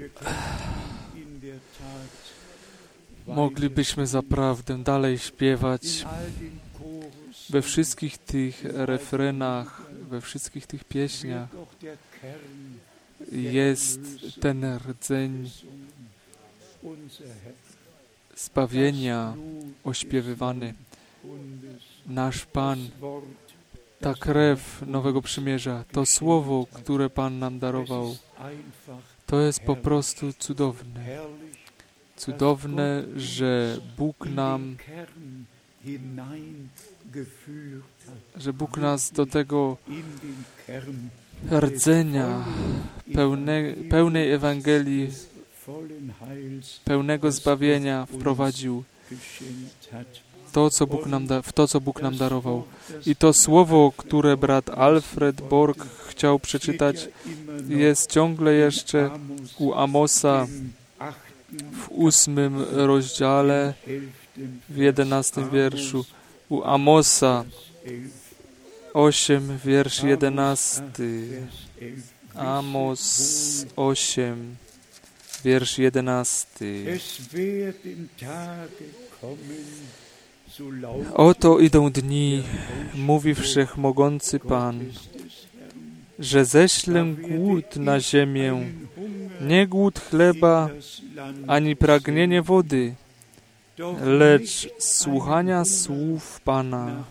moglibyśmy zaprawdę dalej śpiewać we wszystkich tych refrenach, we wszystkich tych pieśniach. Jest ten rdzeń zbawienia ośpiewywany. Nasz Pan, ta krew Nowego Przymierza, to słowo, które Pan nam darował, to jest po prostu cudowne. Cudowne, że Bóg nas do tego rdzenia pełnej Ewangelii, pełnego zbawienia wprowadził. To, co Bóg nam darował. I to słowo, które brat Alfred Borg chciał przeczytać, jest ciągle jeszcze u Amosa w 8 rozdziale, w 11 wierszu. U Amosa 8, wiersz 11. Amos 8, wiersz 11. Oto idą dni, mówi Wszechmogący Pan, że ześlę głód na ziemię, nie głód chleba, ani pragnienie wody, lecz słuchania słów Pana.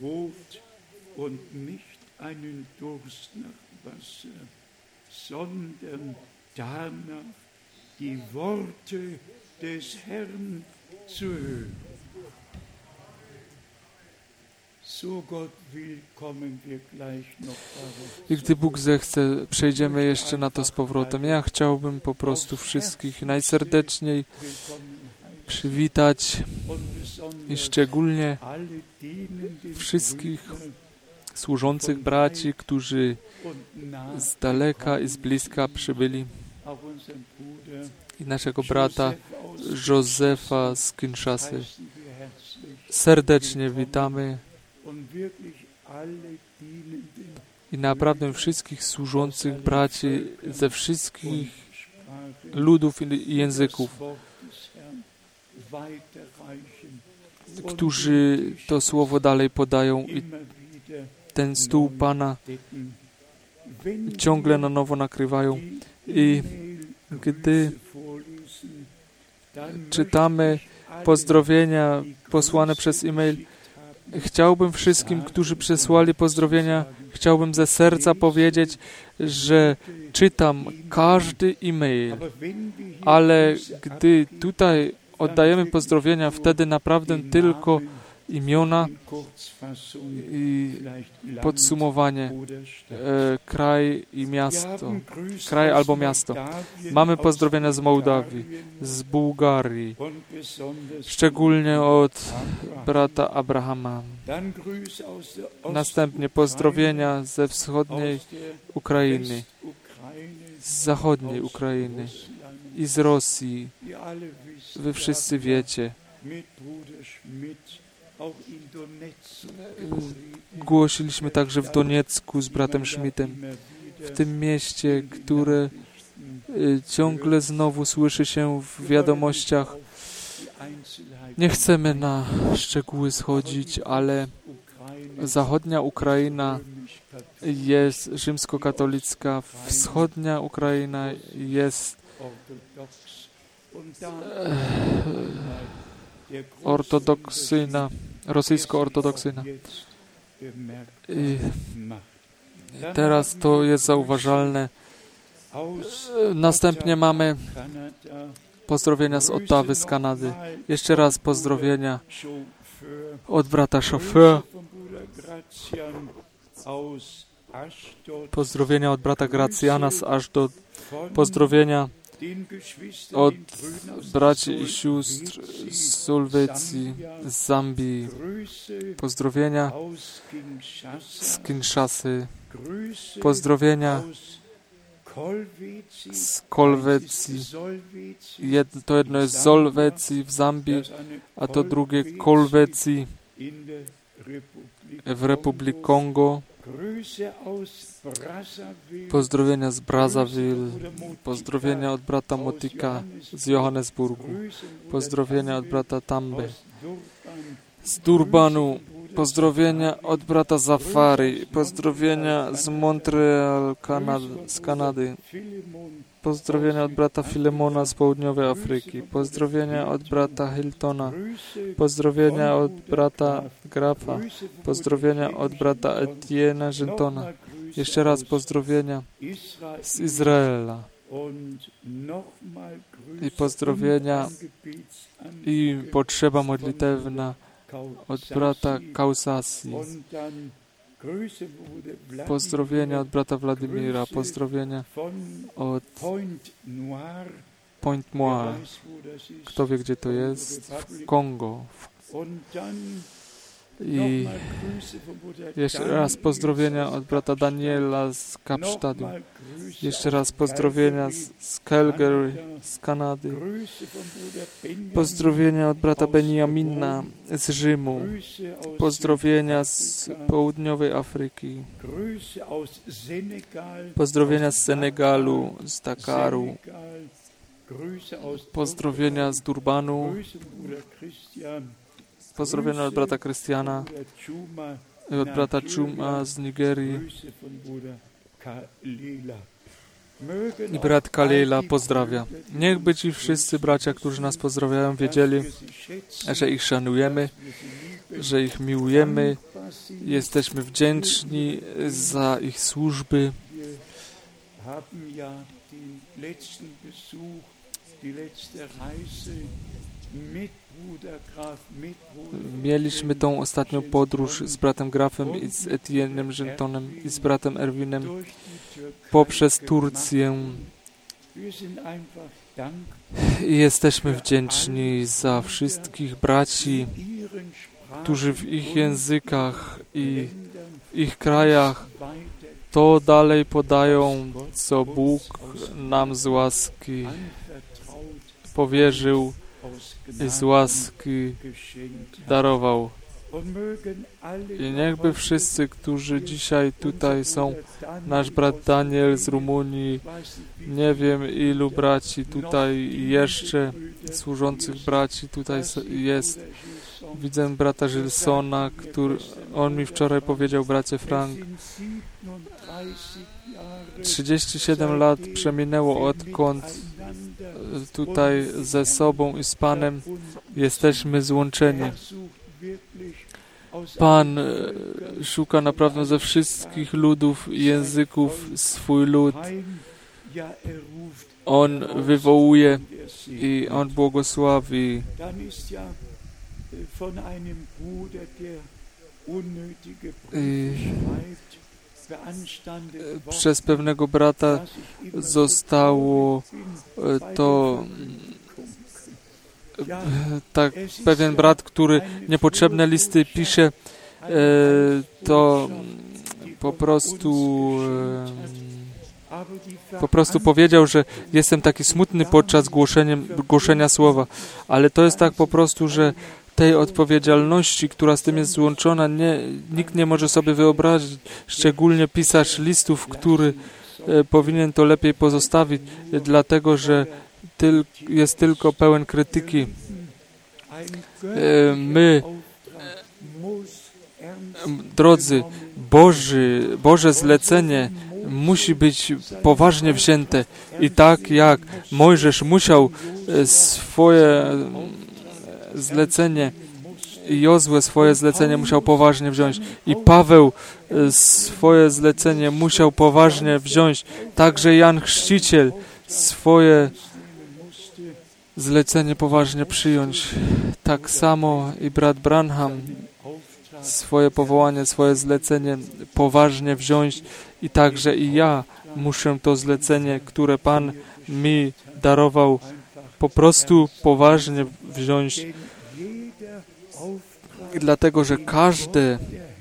I gdy Bóg zechce, przejdziemy jeszcze na to z powrotem. Ja chciałbym po prostu wszystkich najserdeczniej przywitać i szczególnie wszystkich służących braci, którzy z daleka i z bliska przybyli, i naszego brata Józefa z Kinshasy. Serdecznie witamy i naprawdę wszystkich służących braci ze wszystkich ludów i języków, którzy to słowo dalej podają i ten stół Pana ciągle na nowo nakrywają. I gdy czytamy pozdrowienia posłane przez e-mail, chciałbym wszystkim, którzy przesłali pozdrowienia, chciałbym ze serca powiedzieć, że czytam każdy e-mail, ale gdy tutaj oddajemy pozdrowienia, wtedy naprawdę tylko imiona i podsumowanie, kraj i miasto, kraj albo miasto. Mamy pozdrowienia z Mołdawii, z Bułgarii, szczególnie od brata Abrahama. Następnie pozdrowienia ze wschodniej Ukrainy, z zachodniej Ukrainy i z Rosji. Wy wszyscy wiecie. Głosiliśmy także w Doniecku z bratem Schmidtem, w tym mieście, które ciągle znowu słyszy się w wiadomościach. Nie chcemy na szczegóły schodzić, ale zachodnia Ukraina jest rzymskokatolicka, wschodnia Ukraina jest ortodoksyjna, rosyjsko-ortodoksyjna. I teraz to jest zauważalne. Następnie mamy pozdrowienia z Ottawy, z Kanady. Jeszcze raz pozdrowienia od brata Chauffeur. Pozdrowienia od brata Gracjana z Ashdod. Pozdrowienia od braci i sióstr z Sulwecji, z Zambii. Pozdrowienia z Kinshasy. Pozdrowienia z Kolwecji. To jedno jest z Solwecji w Zambii, a to drugie Kolwecji w Republice Kongo. Pozdrowienia z Brazzaville, pozdrowienia od brata Motika z Johannesburgu, pozdrowienia od brata Tambe z Durbanu, pozdrowienia od brata Zafari, pozdrowienia z Montreal, z Kanady, pozdrowienia od brata Filemona z Południowej Afryki, pozdrowienia od brata Hiltona, pozdrowienia od brata Grafa, pozdrowienia od brata Etienne Gentona, jeszcze raz pozdrowienia z Izraela i pozdrowienia i potrzeba modlitewna od brata Kausasi, pozdrowienia od brata Władimira, pozdrowienia od Point Noir, kto wie gdzie to jest, w Kongo. I jeszcze raz pozdrowienia od brata Daniela z Kapsztadu. Jeszcze raz pozdrowienia z Calgary, z Kanady. Pozdrowienia od brata Benjamina z Rzymu. Pozdrowienia z Południowej Afryki. Pozdrowienia z Senegalu, z Dakaru. Pozdrowienia z Durbanu. Pozdrowienia od brata Krystiana i od brata Chuma z Nigerii. I brat Kalela pozdrawia. Niech by ci wszyscy bracia, którzy nas pozdrawiają, wiedzieli, że ich szanujemy, że ich miłujemy, jesteśmy wdzięczni za ich służby. Mieliśmy tą ostatnią podróż z bratem Grafem i z Etienne'em Gentonem i z bratem Erwinem poprzez Turcję. I jesteśmy wdzięczni za wszystkich braci, którzy w ich językach i w ich krajach to dalej podają, co Bóg nam z łaski powierzył i z łaski darował. I niechby wszyscy, którzy dzisiaj tutaj są, nasz brat Daniel z Rumunii, nie wiem ilu braci tutaj jeszcze, służących braci tutaj jest. Widzę brata Gilsona, on mi wczoraj powiedział, bracie Frank, 37 lat przeminęło, odkąd tutaj ze sobą i z Panem jesteśmy złączeni. Pan szuka naprawdę ze wszystkich ludów i języków swój lud. On wywołuje i On błogosławi. Przez pewnego brata zostało to tak, pewien brat, który niepotrzebne listy pisze, to po prostu powiedział, że jestem taki smutny podczas głoszenia słowa, ale to jest tak po prostu, że tej odpowiedzialności, która z tym jest złączona, nikt nie może sobie wyobrazić, szczególnie pisarz listów, który powinien to lepiej pozostawić, dlatego że jest tylko pełen krytyki. My, drodzy, Boże zlecenie musi być poważnie wzięte i tak jak Mojżesz musiał swoje zlecenie i Jozue swoje zlecenie musiał poważnie wziąć i Paweł swoje zlecenie musiał poważnie wziąć, także Jan Chrzciciel swoje zlecenie poważnie przyjąć. Tak samo i brat Branham swoje powołanie, swoje zlecenie poważnie wziąć i także i ja muszę to zlecenie, które Pan mi darował, po prostu poważnie wziąć, dlatego że każde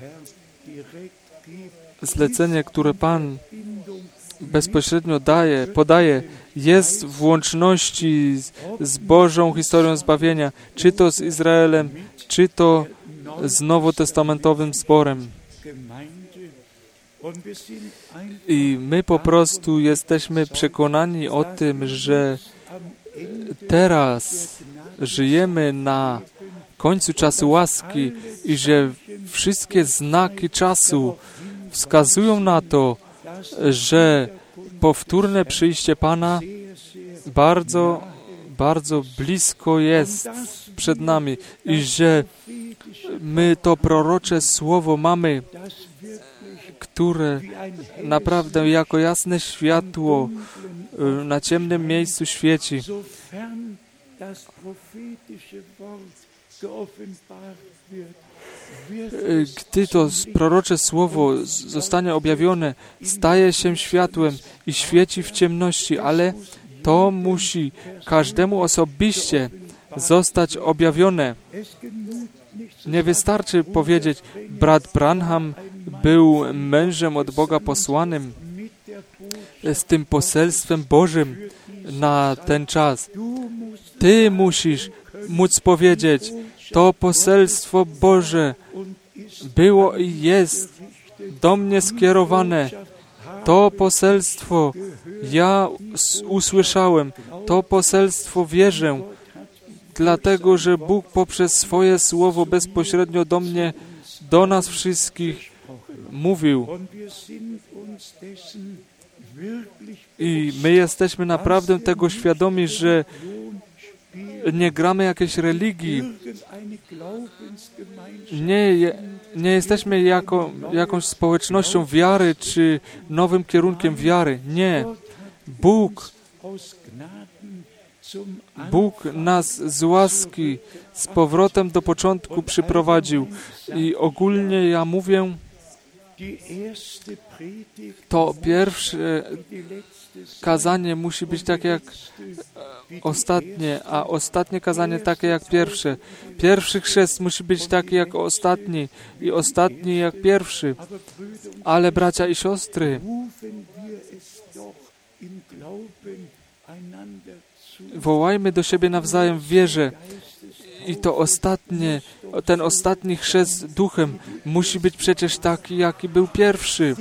zlecenie, które Pan bezpośrednio podaje, jest w łączności z Bożą historią zbawienia, czy to z Izraelem, czy to z nowotestamentowym zborem. I my po prostu jesteśmy przekonani o tym, że teraz żyjemy na końcu czasu łaski i że wszystkie znaki czasu wskazują na to, że powtórne przyjście Pana bardzo, bardzo blisko jest przed nami i że my to prorocze słowo mamy, które naprawdę jako jasne światło na ciemnym miejscu świeci. Gdy to prorocze słowo zostanie objawione, staje się światłem i świeci w ciemności, ale to musi każdemu osobiście zostać objawione. Nie wystarczy powiedzieć, brat Branham był mężem od Boga posłanym z tym poselstwem Bożym na ten czas. Ty musisz móc powiedzieć, to poselstwo Boże było i jest do mnie skierowane. To poselstwo ja usłyszałem, to poselstwo wierzę, dlatego że Bóg poprzez swoje słowo bezpośrednio do mnie, do nas wszystkich mówił. I my jesteśmy naprawdę tego świadomi, że nie gramy jakiejś religii. Nie jesteśmy jakąś społecznością wiary, czy nowym kierunkiem wiary. Nie. Bóg nas z łaski z powrotem do początku przyprowadził. I ogólnie ja mówię, to pierwsze kazanie musi być takie jak ostatnie, a ostatnie kazanie takie jak pierwsze. Pierwszy chrzest musi być taki jak ostatni i ostatni jak pierwszy. Ale bracia i siostry, wołajmy do siebie nawzajem w wierze. I to ostatnie, ten ostatni chrzest duchem musi być przecież taki, jaki był pierwszy.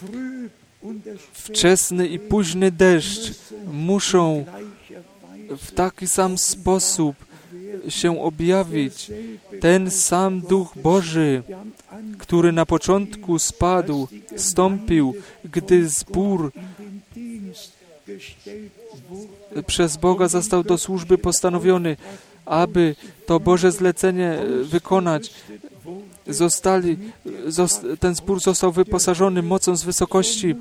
Wczesny i późny deszcz muszą w taki sam sposób się objawić. Ten sam Duch Boży, który na początku spadł, stąpił, gdy zbór przez Boga został do służby postanowiony, aby to Boże zlecenie wykonać. Ten zbór został wyposażony mocą z wysokości.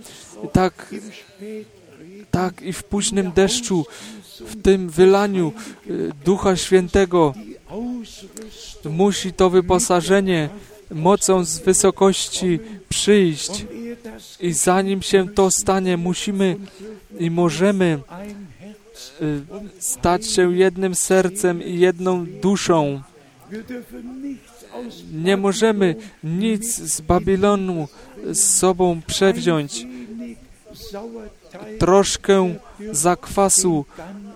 Tak i w późnym deszczu, w tym wylaniu Ducha Świętego musi to wyposażenie mocą z wysokości przyjść. I zanim się to stanie, musimy i możemy stać się jednym sercem i jedną duszą. Nie możemy nic z Babilonu z sobą przewziąć. Troszkę zakwasu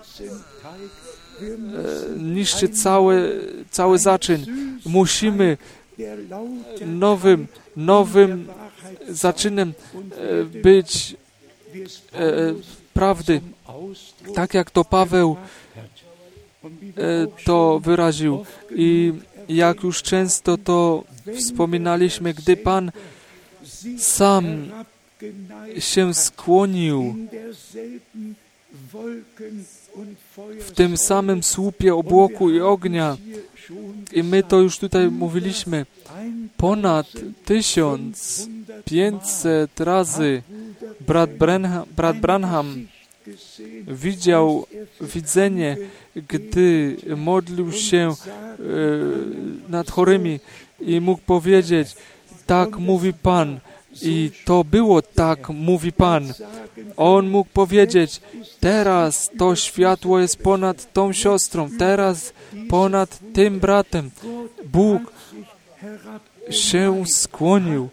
niszczy cały zaczyn. Musimy nowym zaczynem być prawdy. Tak jak to Paweł to wyraził. I jak już często to wspominaliśmy, gdy Pan sam się skłonił w tym samym słupie obłoku i ognia. I my to już tutaj mówiliśmy. Ponad 1500 razy brat Branham widział widzenie, gdy modlił się nad chorymi i mógł powiedzieć, tak mówi Pan. I to było tak, mówi Pan. On mógł powiedzieć, teraz to światło jest ponad tą siostrą, teraz ponad tym bratem. Bóg się skłonił.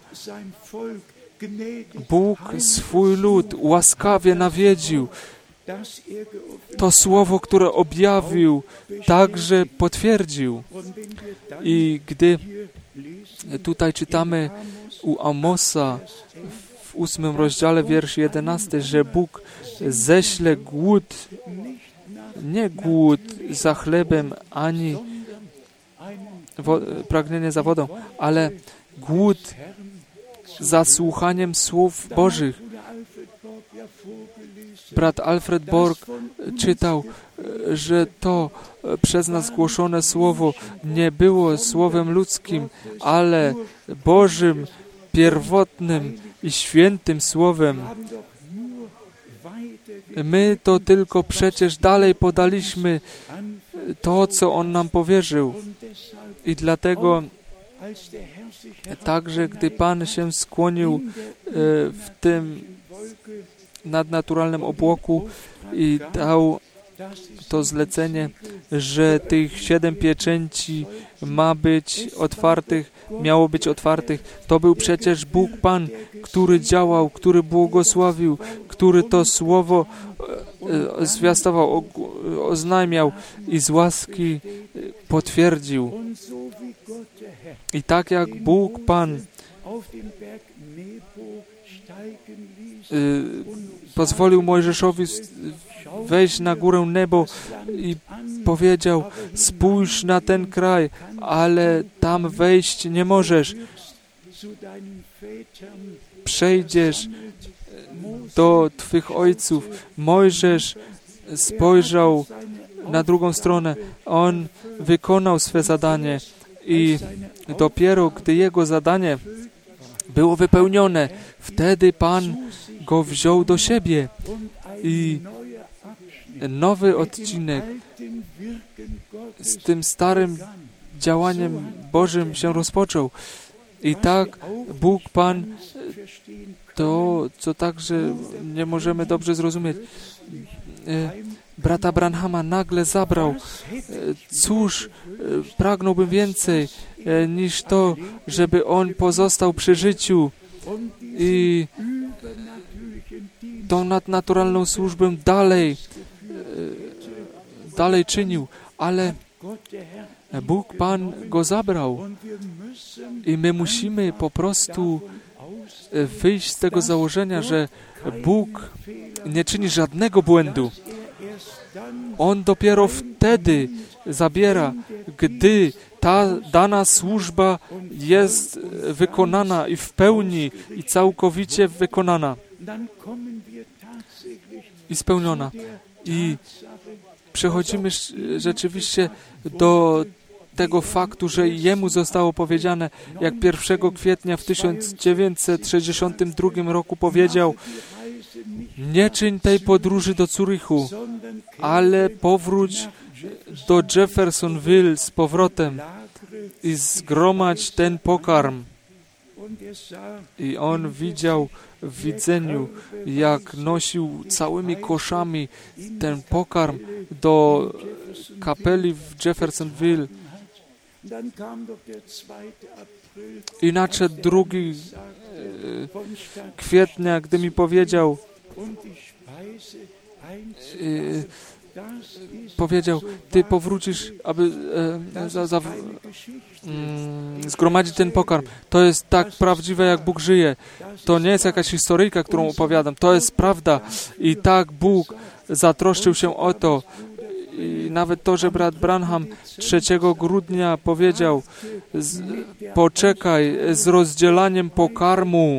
Bóg swój lud łaskawie nawiedził. To słowo, które objawił, także potwierdził. I gdy tutaj czytamy u Amosa w w 8 rozdziale, wiersz 11, że Bóg ześle głód, nie głód za chlebem, ani pragnienie za wodą, ale głód za słuchaniem słów Bożych. Brat Alfred Borg czytał, że to przez nas głoszone słowo nie było słowem ludzkim, ale Bożym, pierwotnym i świętym słowem. My to tylko przecież dalej podaliśmy to, co On nam powierzył. I dlatego także, gdy Pan się skłonił w tym nadnaturalnym obłoku i dał to zlecenie, że tych 7 pieczęci miało być otwartych, to był przecież Bóg Pan, który działał, który błogosławił, który to słowo zwiastował, oznajmiał i z łaski potwierdził. I tak jak Bóg Pan pozwolił Mojżeszowi wejść na górę Nebo i powiedział: spójrz na ten kraj, ale tam wejść nie możesz. Przejdziesz do Twych ojców. Mojżesz spojrzał na drugą stronę. On wykonał swe zadanie i dopiero gdy jego zadanie było wypełnione, wtedy Pan go wziął do siebie i nowy odcinek z tym starym działaniem Bożym się rozpoczął. I tak Bóg Pan, to co także nie możemy dobrze zrozumieć, brata Branhama nagle zabrał. Cóż, pragnąłbym więcej niż to, żeby on pozostał przy życiu i tą nadnaturalną służbę dalej czynił, ale Bóg Pan go zabrał i my musimy po prostu wyjść z tego założenia, że Bóg nie czyni żadnego błędu. On dopiero wtedy zabiera, gdy ta dana służba jest wykonana i w pełni i całkowicie wykonana i spełniona. I przechodzimy rzeczywiście do tego faktu, że Jemu zostało powiedziane, jak 1 kwietnia w 1962 roku powiedział: nie czyń tej podróży do Zurychu, ale powróć do Jeffersonville z powrotem i zgromadź ten pokarm. I on widział w widzeniu, jak nosił całymi koszami ten pokarm do kapeli w Jeffersonville. I nadszedł 2 kwietnia, gdy mi powiedział, ty powrócisz, aby zgromadzić ten pokarm. To jest tak prawdziwe, jak Bóg żyje. To nie jest jakaś historyjka, którą opowiadam. To jest prawda. I tak Bóg zatroszczył się o to. I nawet to, że brat Branham 3 grudnia powiedział: poczekaj z rozdzielaniem pokarmu,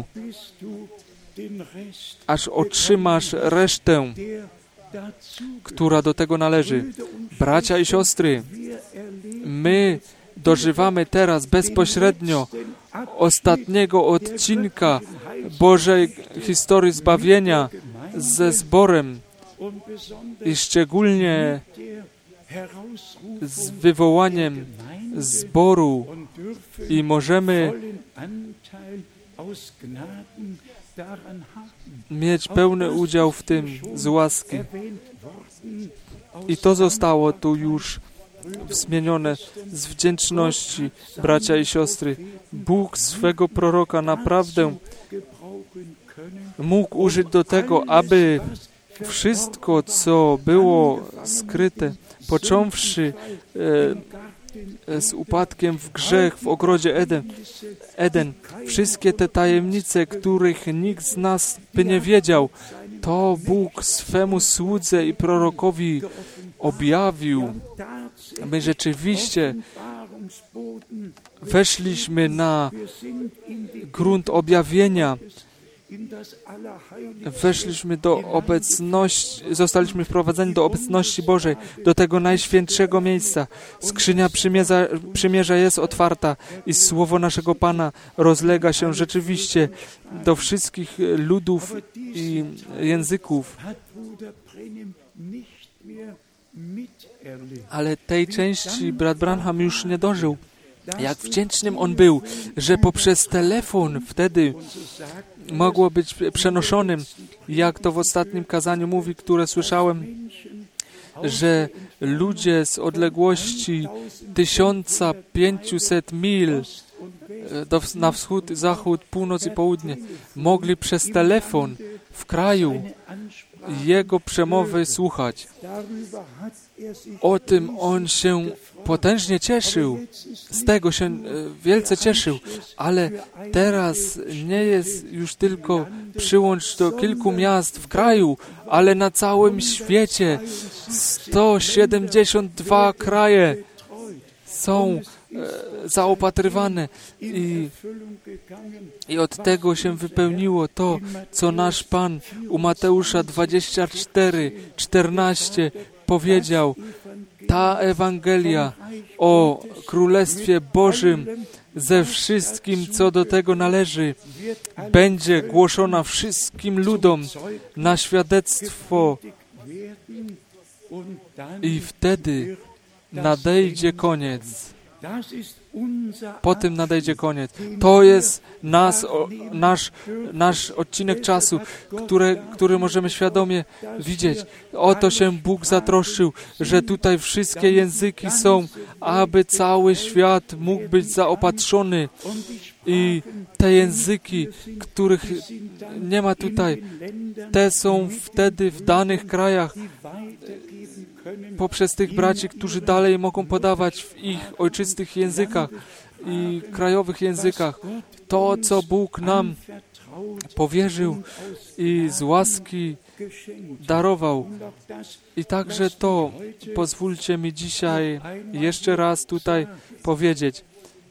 aż otrzymasz resztę, która do tego należy. Bracia i siostry, my dożywamy teraz bezpośrednio ostatniego odcinka Bożej historii zbawienia ze zborem i szczególnie z wywołaniem zboru i możemy mieć pełny udział w tym z łaski. I to zostało tu już wzmienione z wdzięczności, bracia i siostry. Bóg swego proroka naprawdę mógł użyć do tego, aby wszystko, co było skryte, począwszy z upadkiem w grzech w ogrodzie Eden. Wszystkie te tajemnice, których nikt z nas by nie wiedział, to Bóg swemu słudze i prorokowi objawił. My rzeczywiście weszliśmy na grunt objawienia. Weszliśmy do obecności, zostaliśmy wprowadzeni do obecności Bożej, do tego najświętszego miejsca. Skrzynia przymierza jest otwarta i słowo naszego Pana rozlega się rzeczywiście do wszystkich ludów i języków. Ale tej części brat Branham już nie dożył. Jak wdzięcznym on był, że poprzez telefon wtedy mogło być przenoszonym, jak to w ostatnim kazaniu mówi, które słyszałem, że ludzie z odległości 1500 mil na wschód, zachód, północ i południe mogli przez telefon w kraju jego przemowy słuchać. O tym on się potężnie cieszył, z tego się wielce cieszył, ale teraz nie jest już tylko przyłącz do kilku miast w kraju, ale na całym świecie 172 kraje są zaopatrywane i od tego się wypełniło to, co nasz Pan u Mateusza 24:14 powiedział. Ta Ewangelia o Królestwie Bożym ze wszystkim, co do tego należy, będzie głoszona wszystkim ludom na świadectwo i wtedy nadejdzie koniec. Po tym nadejdzie koniec. To jest nasz odcinek czasu, który możemy świadomie widzieć. O to się Bóg zatroszczył, że tutaj wszystkie języki są, aby cały świat mógł być zaopatrzony. I te języki, których nie ma tutaj, te są wtedy w danych krajach poprzez tych braci, którzy dalej mogą podawać w ich ojczystych językach i krajowych językach to, co Bóg nam powierzył i z łaski darował. I także to pozwólcie mi dzisiaj jeszcze raz tutaj powiedzieć.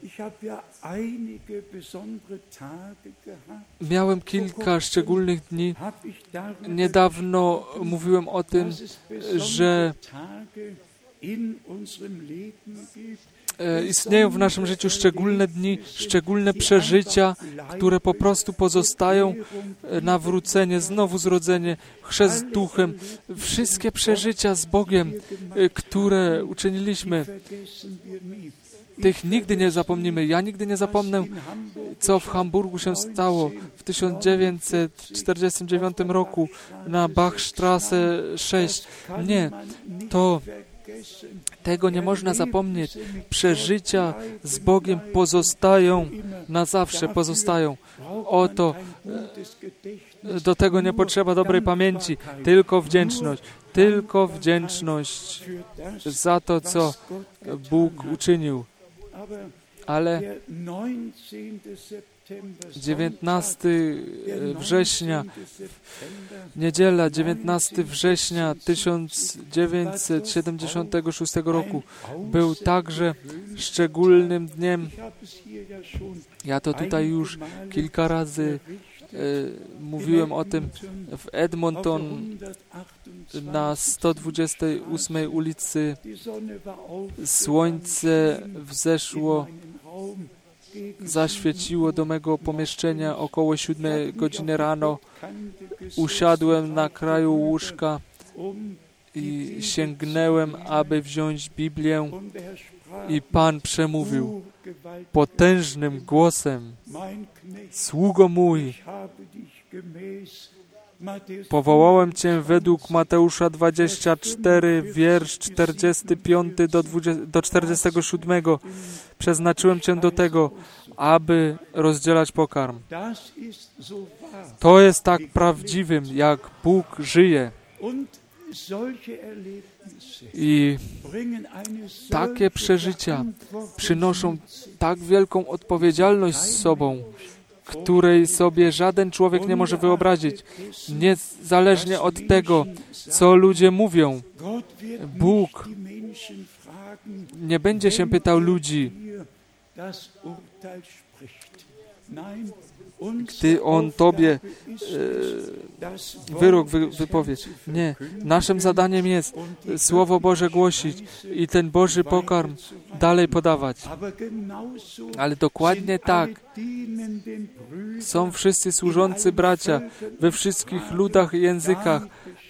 Miałem kilka szczególnych dni. Niedawno mówiłem o tym, że istnieją w naszym życiu szczególne dni, szczególne przeżycia, które po prostu pozostają, nawrócenie, znowu zrodzenie, chrzest duchem, wszystkie przeżycia z Bogiem, które uczyniliśmy. Tych nigdy nie zapomnimy. Ja nigdy nie zapomnę, co w Hamburgu się stało w 1949 roku na Bachstraße 6. Nie, tego nie można zapomnieć. Przeżycia z Bogiem pozostają, na zawsze pozostają. Oto, do tego nie potrzeba dobrej pamięci, tylko wdzięczność. Tylko wdzięczność za to, co Bóg uczynił. Ale 19 września, niedziela 19 września 1976 roku był także szczególnym dniem. Ja to tutaj już kilka razy mówiłem o tym w Edmonton na 128 ulicy. Słońce wzeszło, zaświeciło do mego pomieszczenia około 7 godziny rano. Usiadłem na kraju łóżka i sięgnąłem, aby wziąć Biblię i Pan przemówił potężnym głosem: sługo mój, powołałem Cię według Mateusza 24, wiersz 45 do 47. Przeznaczyłem Cię do tego, aby rozdzielać pokarm. To jest tak prawdziwym, jak Bóg żyje. I takie przeżycia przynoszą tak wielką odpowiedzialność z sobą, której sobie żaden człowiek nie może wyobrazić. Niezależnie od tego, co ludzie mówią, Bóg nie będzie się pytał ludzi, gdy On Tobie wyrok wypowie. Nie. Naszym zadaniem jest Słowo Boże głosić i ten Boży pokarm dalej podawać. Ale dokładnie tak są wszyscy służący bracia we wszystkich ludach i językach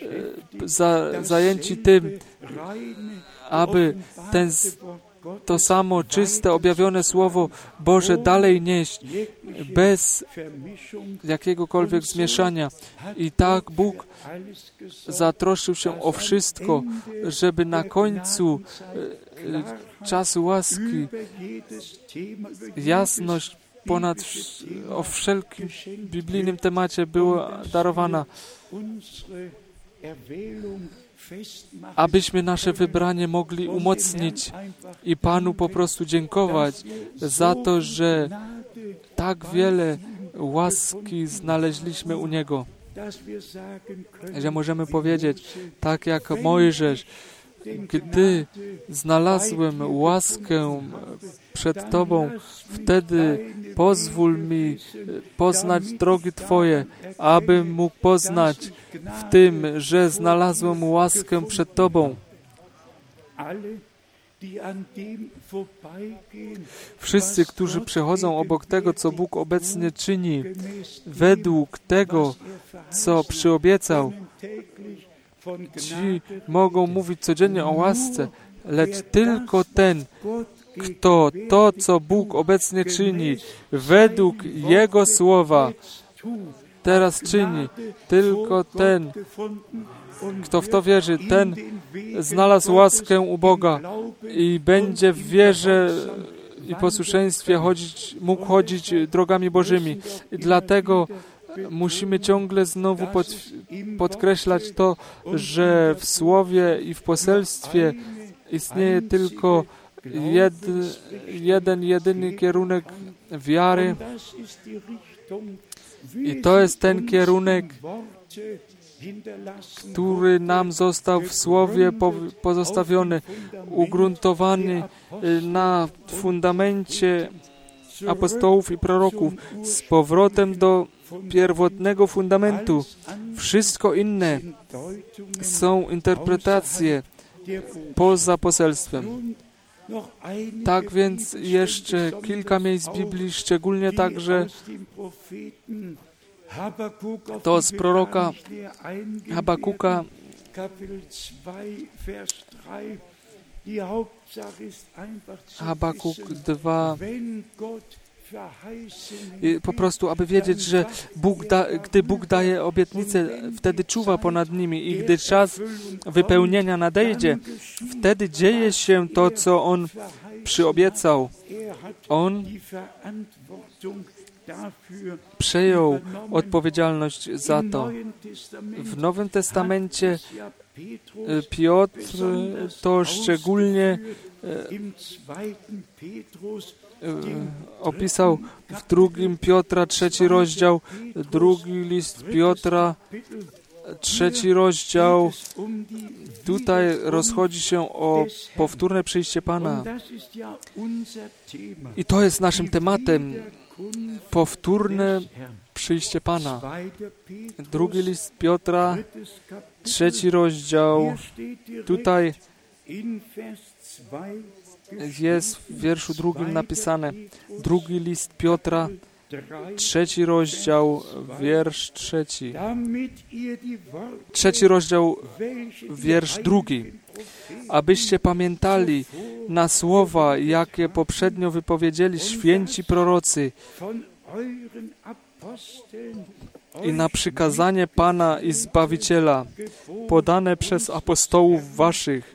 zajęci tym, aby to samo czyste, objawione Słowo Boże dalej nieść bez jakiegokolwiek zmieszania. I tak Bóg zatroszczył się o wszystko, żeby na końcu czasu łaski jasność o wszelkim biblijnym temacie była darowana, abyśmy nasze wybranie mogli umocnić i Panu po prostu dziękować za to, że tak wiele łaski znaleźliśmy u Niego. Że możemy powiedzieć, tak jak Mojżesz, gdy znalazłem łaskę przed Tobą, wtedy pozwól mi poznać drogi Twoje, abym mógł poznać w tym, że znalazłem łaskę przed Tobą. Wszyscy, którzy przechodzą obok tego, co Bóg obecnie czyni, według tego, co przyobiecał, ci mogą mówić codziennie o łasce, lecz tylko ten, kto to, co Bóg obecnie czyni, według Jego Słowa, teraz czyni, tylko ten, kto w to wierzy, ten znalazł łaskę u Boga i będzie w wierze i posłuszeństwie mógł chodzić drogami Bożymi. I dlatego musimy ciągle znowu podkreślać to, że w Słowie i w poselstwie istnieje tylko jedyny kierunek wiary i to jest ten kierunek, który nam został w Słowie pozostawiony, ugruntowany na fundamencie apostołów i proroków, z powrotem do pierwotnego fundamentu. Wszystko inne są interpretacje poza poselstwem. Tak więc jeszcze kilka miejsc Biblii, szczególnie także to z proroka Habakuka, Habakuk 2. I po prostu, aby wiedzieć, że gdy Bóg daje obietnicę, wtedy czuwa ponad nimi i gdy czas wypełnienia nadejdzie, wtedy dzieje się to, co On przyobiecał. On przejął odpowiedzialność za to. W Nowym Testamencie Piotr to szczególnie opisał w 2 Piotra 3 rozdział, 2 list Piotra 3 rozdział. Tutaj rozchodzi się o powtórne przyjście Pana. I to jest naszym tematem. Powtórne przyjście Pana. 2 list Piotra 3 rozdział. Tutaj jest w wierszu 2 napisane, 2 list Piotra, 3 rozdział, wiersz 3. 3 rozdział, wiersz 2. Abyście pamiętali na słowa, jakie poprzednio wypowiedzieli święci prorocy i na przykazanie Pana i Zbawiciela podane przez apostołów waszych.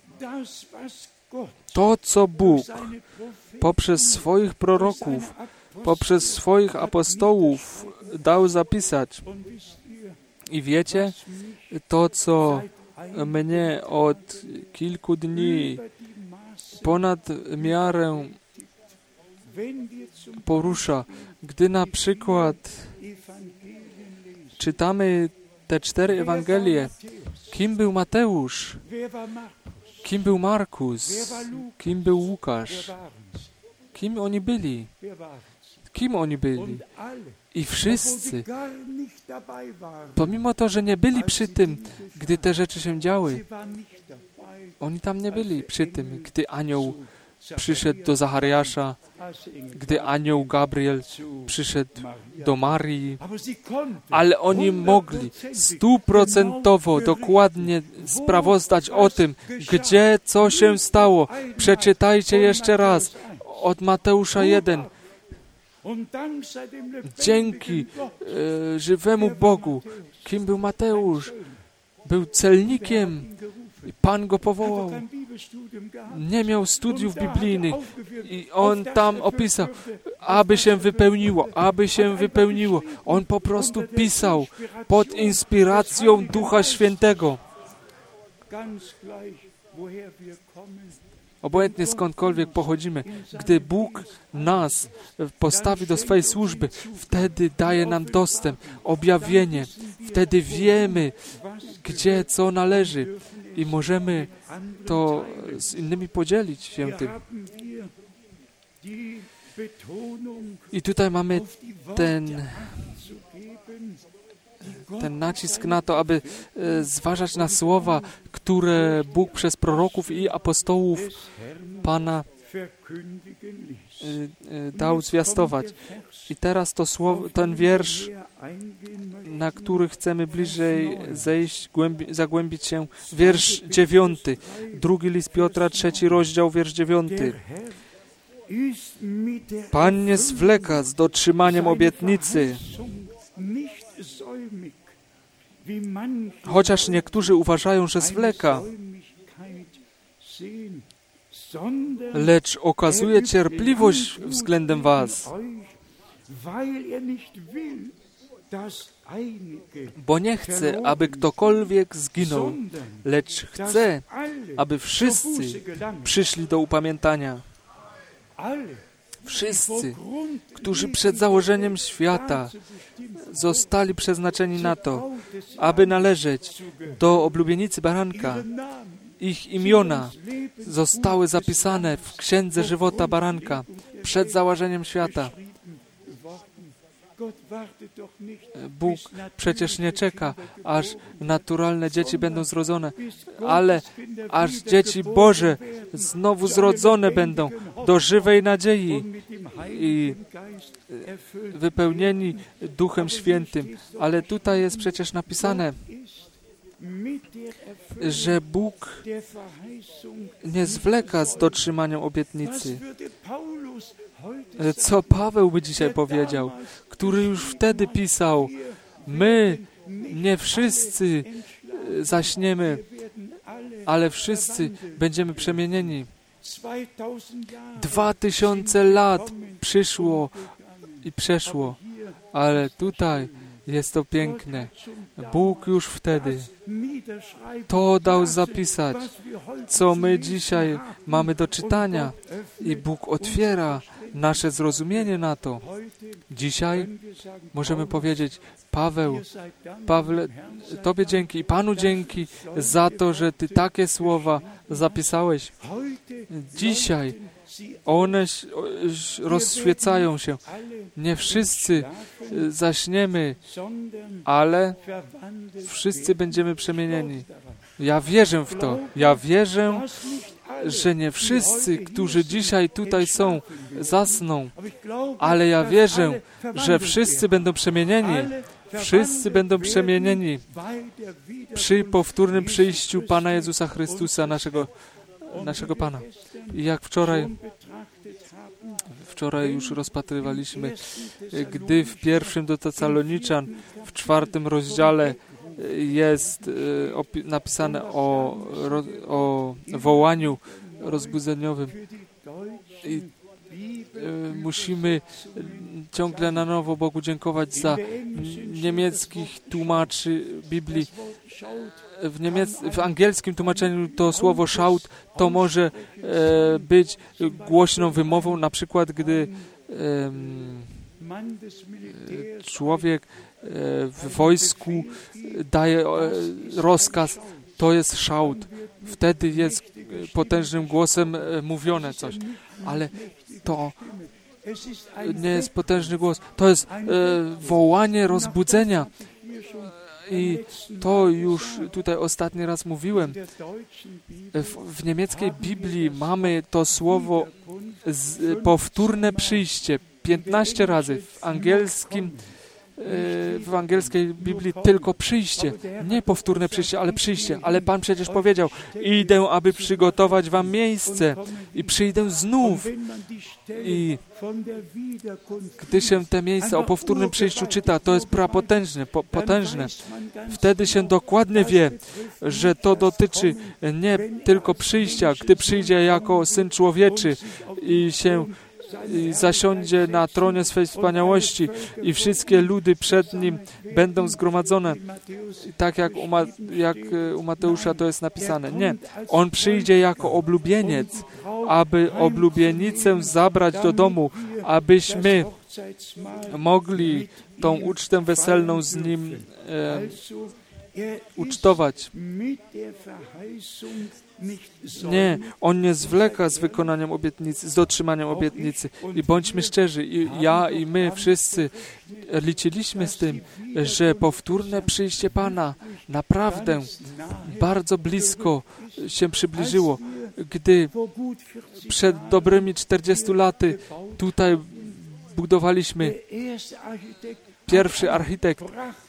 To, co Bóg poprzez swoich proroków poprzez swoich apostołów dał zapisać. I wiecie, to co mnie od kilku dni ponad miarę porusza, gdy na przykład czytamy te 4 Ewangelie. Kim był Mateusz? Kim był Markus? Kim był Łukasz? Kim oni byli? Kim oni byli? I wszyscy, pomimo to, że nie byli przy tym, gdy te rzeczy się działy, oni tam nie byli przy tym, gdy anioł przyszedł do Zachariasza, gdy anioł Gabriel przyszedł do Marii, ale oni mogli 100% dokładnie sprawozdać o tym, gdzie co się stało. Przeczytajcie jeszcze raz od Mateusza 1. Dzięki żywemu Bogu. Kim był Mateusz? Był celnikiem. Pan go powołał. Nie miał studiów biblijnych. I on tam opisał, aby się wypełniło, aby się wypełniło. On po prostu pisał pod inspiracją Ducha Świętego. Obojętnie skądkolwiek pochodzimy, gdy Bóg nas postawi do swojej służby, wtedy daje nam dostęp, objawienie. Wtedy wiemy, gdzie co należy i możemy to z innymi podzielić się tym. I tutaj mamy ten nacisk na to, aby zważać na słowa, które Bóg przez proroków i apostołów Pana dał zwiastować. I teraz to słowo, ten wiersz, na który chcemy bliżej zejść, zagłębić się, wiersz 9. 2 list Piotra, 3 rozdział, wiersz 9. Pan nie zwleka z dotrzymaniem obietnicy, chociaż niektórzy uważają, że zwleka, lecz okazuje cierpliwość względem was, bo nie chce, aby ktokolwiek zginął, lecz chce, aby wszyscy przyszli do upamiętania. Wszyscy, którzy przed założeniem świata zostali przeznaczeni na to, aby należeć do oblubienicy baranka. Ich imiona zostały zapisane w Księdze Żywota Baranka przed założeniem świata. Bóg przecież nie czeka, aż naturalne dzieci będą zrodzone, ale aż dzieci Boże znowu zrodzone będą do żywej nadziei i wypełnieni Duchem Świętym. Ale tutaj jest przecież napisane, że Bóg nie zwleka z dotrzymaniem obietnicy. Co Paweł by dzisiaj powiedział, który już wtedy pisał, my nie wszyscy zaśniemy, ale wszyscy będziemy przemienieni. 2000 lat przyszło i przeszło, ale tutaj jest to piękne. Bóg już wtedy to dał zapisać, co my dzisiaj mamy do czytania i Bóg otwiera nasze zrozumienie na to. Dzisiaj możemy powiedzieć, Pawle, Tobie dzięki i Panu dzięki za to, że Ty takie słowa zapisałeś. Dzisiaj one rozświecają się. Nie wszyscy zaśniemy, ale wszyscy będziemy przemienieni. Ja wierzę w to. Ja wierzę, że nie wszyscy, którzy dzisiaj tutaj są, zasną, ale ja wierzę, że wszyscy będą przemienieni. Wszyscy będą przemienieni przy powtórnym przyjściu Pana Jezusa Chrystusa, naszego Pana. I jak wczoraj już rozpatrywaliśmy, gdy w 1 do Tesaloniczan, w 4 rozdziale jest napisane o wołaniu rozbudzeniowym. I musimy ciągle na nowo Bogu dziękować za niemieckich tłumaczy Biblii. W angielskim tłumaczeniu to słowo shout to może być głośną wymową, na przykład gdy człowiek w wojsku daje rozkaz, to jest shout. Wtedy jest potężnym głosem mówione coś. Ale to nie jest potężny głos. To jest wołanie rozbudzenia. I to już tutaj ostatni raz mówiłem. W niemieckiej Biblii mamy to słowo powtórne przyjście 15 razy. W angielskiej Biblii tylko przyjście. Nie powtórne przyjście, ale przyjście. Ale Pan przecież powiedział, idę, aby przygotować wam miejsce i przyjdę znów. I gdy się te miejsca o powtórnym przyjściu czyta, to jest potężne. Wtedy się dokładnie wie, że to dotyczy nie tylko przyjścia, gdy przyjdzie jako Syn Człowieczy i zasiądzie na tronie swej wspaniałości i wszystkie ludy przed Nim będą zgromadzone, tak jak u Mateusza to jest napisane. Nie, On przyjdzie jako oblubieniec, aby oblubienicę zabrać do domu, abyśmy mogli tą ucztę weselną z Nim ucztować. Nie, On nie zwleka z wykonaniem obietnicy, z dotrzymaniem obietnicy. I bądźmy szczerzy, i my wszyscy liczyliśmy z tym, że powtórne przyjście Pana naprawdę bardzo blisko się przybliżyło. Gdy przed dobrymi 40 laty tutaj budowaliśmy, pierwszy architekt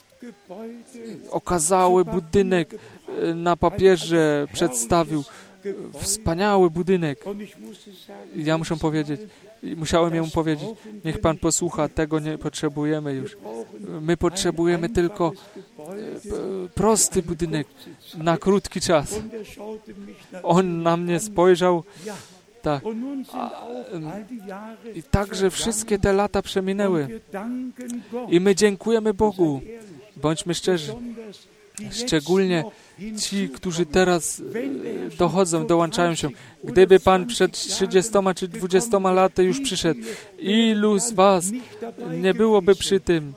okazały budynek na papierze, przedstawił wspaniały budynek. Ja musiałem jemu powiedzieć, niech Pan posłucha, tego nie potrzebujemy już. My potrzebujemy tylko prosty budynek na krótki czas. On na mnie spojrzał, tak. I także wszystkie te lata przeminęły. I my dziękujemy Bogu. Bądźmy szczerzy. Szczególnie ci, którzy teraz dołączają się. Gdyby Pan przed 30 czy 20 laty już przyszedł, ilu z was nie byłoby przy tym?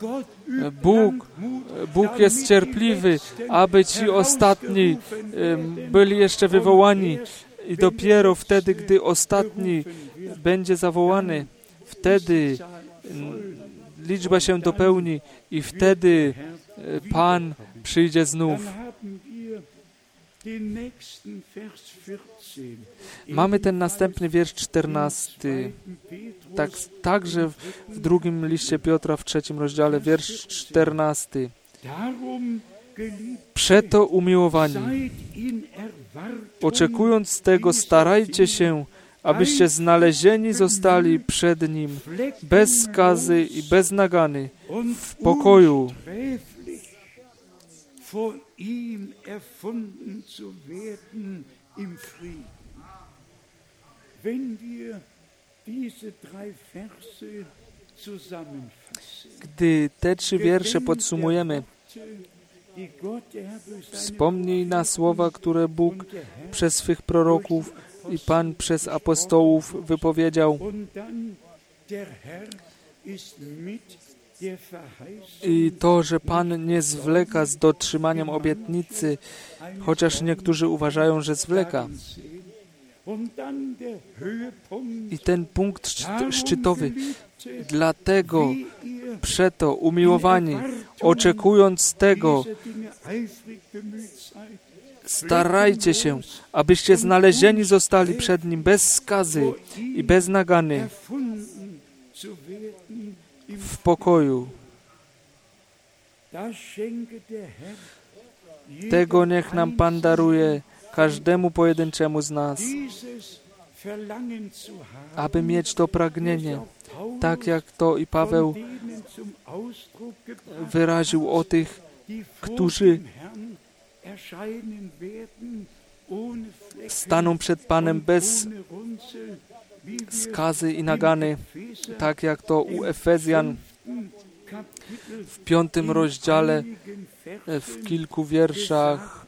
Bóg jest cierpliwy, aby ci ostatni byli jeszcze wywołani. I dopiero wtedy, gdy ostatni będzie zawołany, wtedy liczba się dopełni i wtedy Pan przyjdzie znów. Mamy ten następny wiersz 14. Także w drugim liście Piotra, w 3 rozdziale, wiersz 14. Przeto umiłowani, oczekując tego, starajcie się, abyście znalezieni zostali przed Nim bez skazy i bez nagany, w pokoju. Gdy te 3 wiersze podsumujemy, wspomnij na słowa, które Bóg przez swych proroków i Pan przez apostołów wypowiedział. I to, że Pan nie zwleka z dotrzymaniem obietnicy, chociaż niektórzy uważają, że zwleka. I ten punkt szczytowy. Dlatego przeto umiłowani, oczekując tego, starajcie się, abyście znalezieni zostali przed Nim bez skazy i bez nagany, w pokoju. Tego niech nam Pan daruje każdemu pojedynczemu z nas, aby mieć to pragnienie, tak jak to i Paweł wyraził o tych, którzy staną przed Panem bez skazy i nagany, tak jak to u Efezjan w 5 rozdziale, w kilku wierszach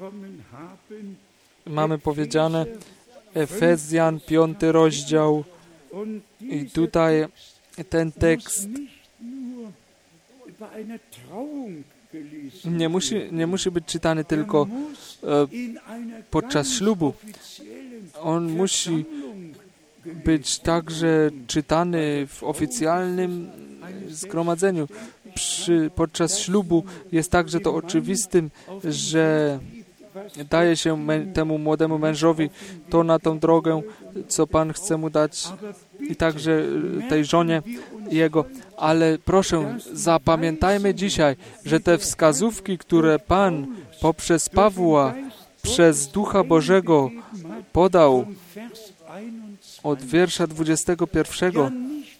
mamy powiedziane. Efezjan, 5 rozdział, i tutaj ten tekst nie musi być czytany tylko podczas ślubu. On musi być także czytany w oficjalnym zgromadzeniu. Podczas ślubu jest także to oczywistym, że daje się temu młodemu mężowi to na tą drogę, co Pan chce mu dać, i także tej żonie jego. Ale proszę, zapamiętajmy dzisiaj, że te wskazówki, które Pan poprzez Pawła, przez Ducha Bożego podał od wiersza 21,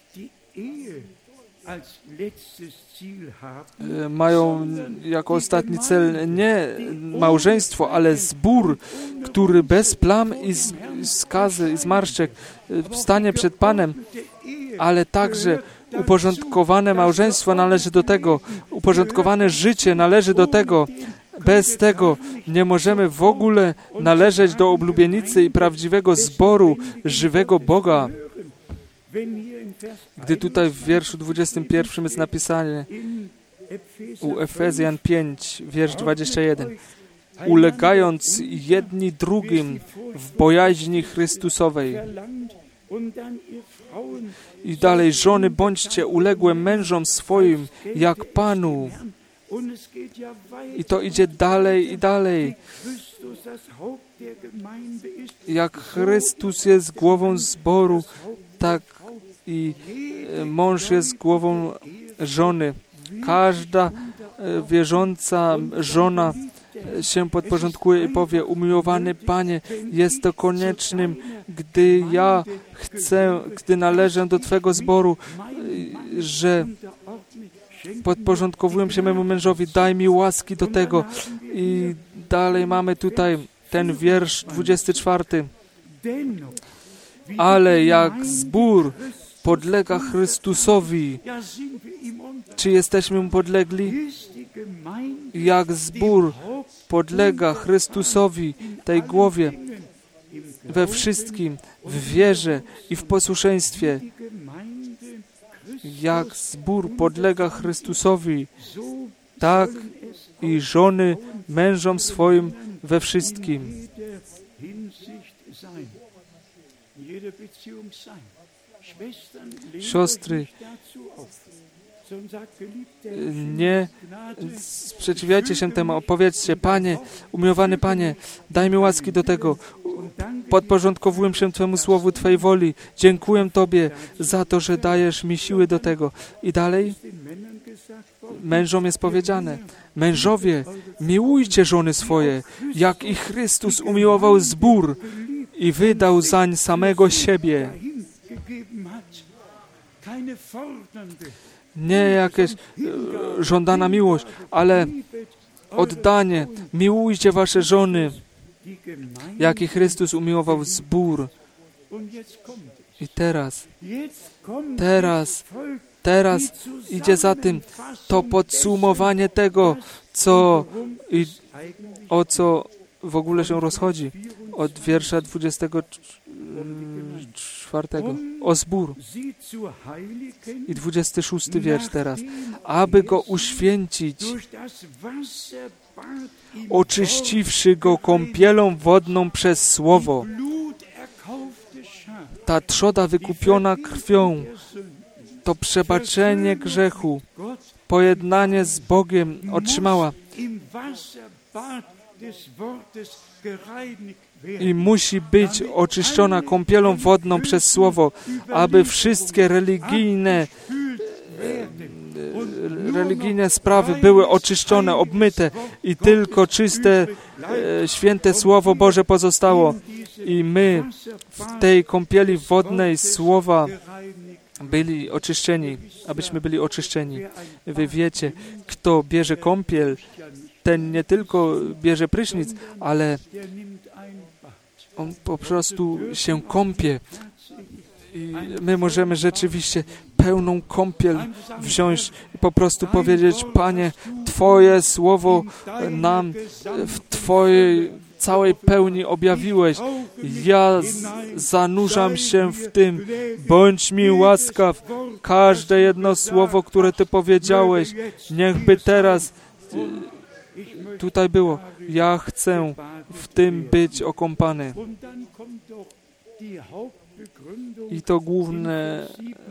mają jako ostatni cel nie małżeństwo, ale zbór, który bez plam i skazy i zmarszczek stanie przed Panem, ale także uporządkowane małżeństwo należy do tego, uporządkowane życie należy do tego. Bez tego nie możemy w ogóle należeć do oblubienicy i prawdziwego zboru żywego Boga. Gdy tutaj w wierszu 21 jest napisane u Efezjan 5, wiersz 21, ulegając jedni drugim w bojaźni Chrystusowej. I dalej, żony, bądźcie uległe mężom swoim, jak Panu. I to idzie dalej i dalej. Jak Chrystus jest głową zboru, tak i mąż jest głową żony. Każda wierząca żona się podporządkuje i powie: umiłowany Panie, jest to koniecznym, gdy należę do Twego zboru, że podporządkowuję się memu mężowi, daj mi łaski do tego. I dalej mamy tutaj ten wiersz 24. Ale jak zbór podlega Chrystusowi, czy jesteśmy Mu podlegli? Jak zbór podlega Chrystusowi, tej głowie, we wszystkim, w wierze i w posłuszeństwie. Jak zbór podlega Chrystusowi, tak i żony mężom swoim we wszystkim. Siostry, nie sprzeciwiajcie się temu, opowiedzcie: Panie, umiłowany Panie, daj mi łaski do tego. Podporządkowuję się Twemu słowu, Twojej woli. Dziękuję Tobie za to, że dajesz mi siły do tego. I dalej mężom jest powiedziane: mężowie, miłujcie żony swoje, jak i Chrystus umiłował zbór i wydał zań samego siebie. Nie jakaś żądana miłość, ale oddanie. Miłujcie wasze żony, jak i Chrystus umiłował zbór. I teraz idzie za tym to podsumowanie tego, o co w ogóle się rozchodzi. Od wiersza 24. O zbór. I 26 wiersz teraz. Aby go uświęcić, oczyściwszy go kąpielą wodną przez słowo. Ta trzoda wykupiona krwią to przebaczenie grzechu, pojednanie z Bogiem otrzymała. I musi być oczyszczona kąpielą wodną przez Słowo, aby wszystkie religijne sprawy były oczyszczone, obmyte i tylko czyste, święte Słowo Boże pozostało. I my w tej kąpieli wodnej Słowa byli oczyszczeni, abyśmy byli oczyszczeni. Wy wiecie, kto bierze kąpiel, ten nie tylko bierze prysznic, ale on po prostu się kąpie. I my możemy rzeczywiście pełną kąpiel wziąć i po prostu powiedzieć: Panie, Twoje słowo nam w Twojej całej pełni objawiłeś. Ja zanurzam się w tym. Bądź mi łaskaw. Każde jedno słowo, które Ty powiedziałeś, niechby teraz tutaj było. Ja chcę w tym być okąpany. I to główne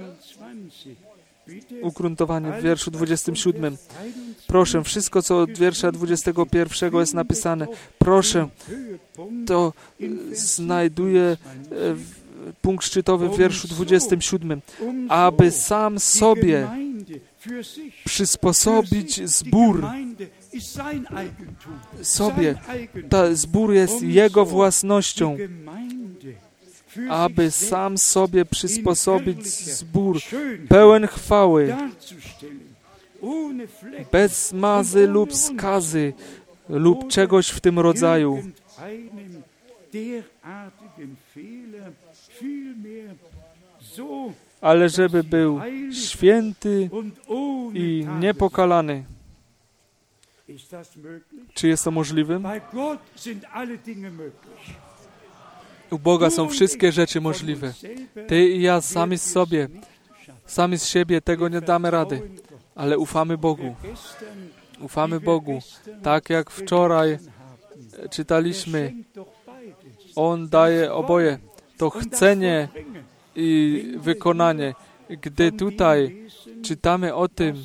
ugruntowanie w wierszu 27. Proszę, wszystko, co od wiersza 21 jest napisane, proszę, to znajduje punkt szczytowy w wierszu 27. Aby sam sobie przysposobić zbór. Zbór jest Jego własnością. Aby sam sobie przysposobić zbór pełen chwały, bez mazy lub skazy, lub czegoś w tym rodzaju. Ale żeby był święty i niepokalany. Czy jest to możliwe? U Boga są wszystkie rzeczy możliwe. Ty i ja sami z siebie tego nie damy rady, ale ufamy Bogu. Ufamy Bogu. Tak jak wczoraj czytaliśmy, On daje oboje. To chcenie i wykonanie. Gdy tutaj czytamy o tym,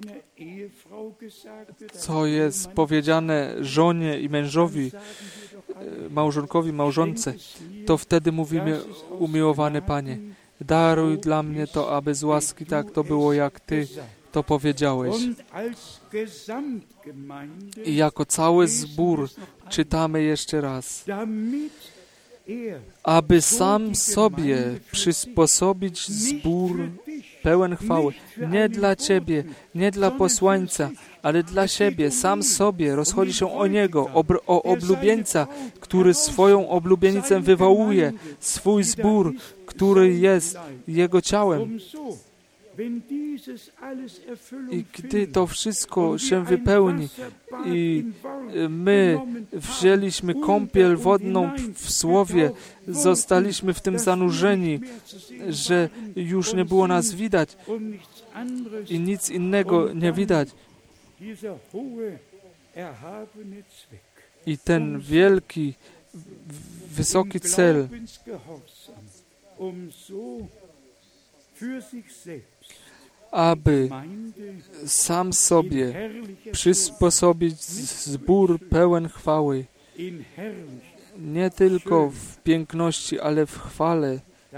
co jest powiedziane żonie i mężowi, małżonkowi, małżonce, to wtedy mówimy: umiłowany Panie, daruj dla mnie to, aby z łaski tak to było, jak Ty to powiedziałeś. I jako cały zbór czytamy jeszcze raz: aby sam sobie przysposobić zbór pełen chwały. Nie dla Ciebie, nie dla posłańca, ale dla siebie, sam sobie. Rozchodzi się o Niego, o oblubieńca, który swoją oblubienicę wywołuje, swój zbór, który jest Jego ciałem. I gdy to wszystko się wypełni i my wzięliśmy kąpiel wodną w Słowie, zostaliśmy w tym zanurzeni, że już nie było nas widać i nic innego nie widać. I ten wielki, wysoki cel, aby sam sobie przysposobić zbór pełen chwały, nie tylko w piękności, ale w chwale,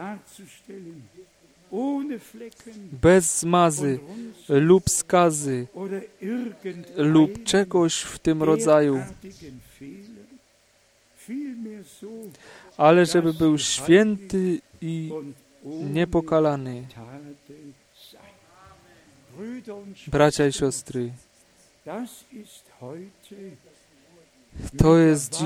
bez zmazy lub skazy lub czegoś w tym rodzaju, ale żeby był święty i niepokalany. Bracia i siostry, to jest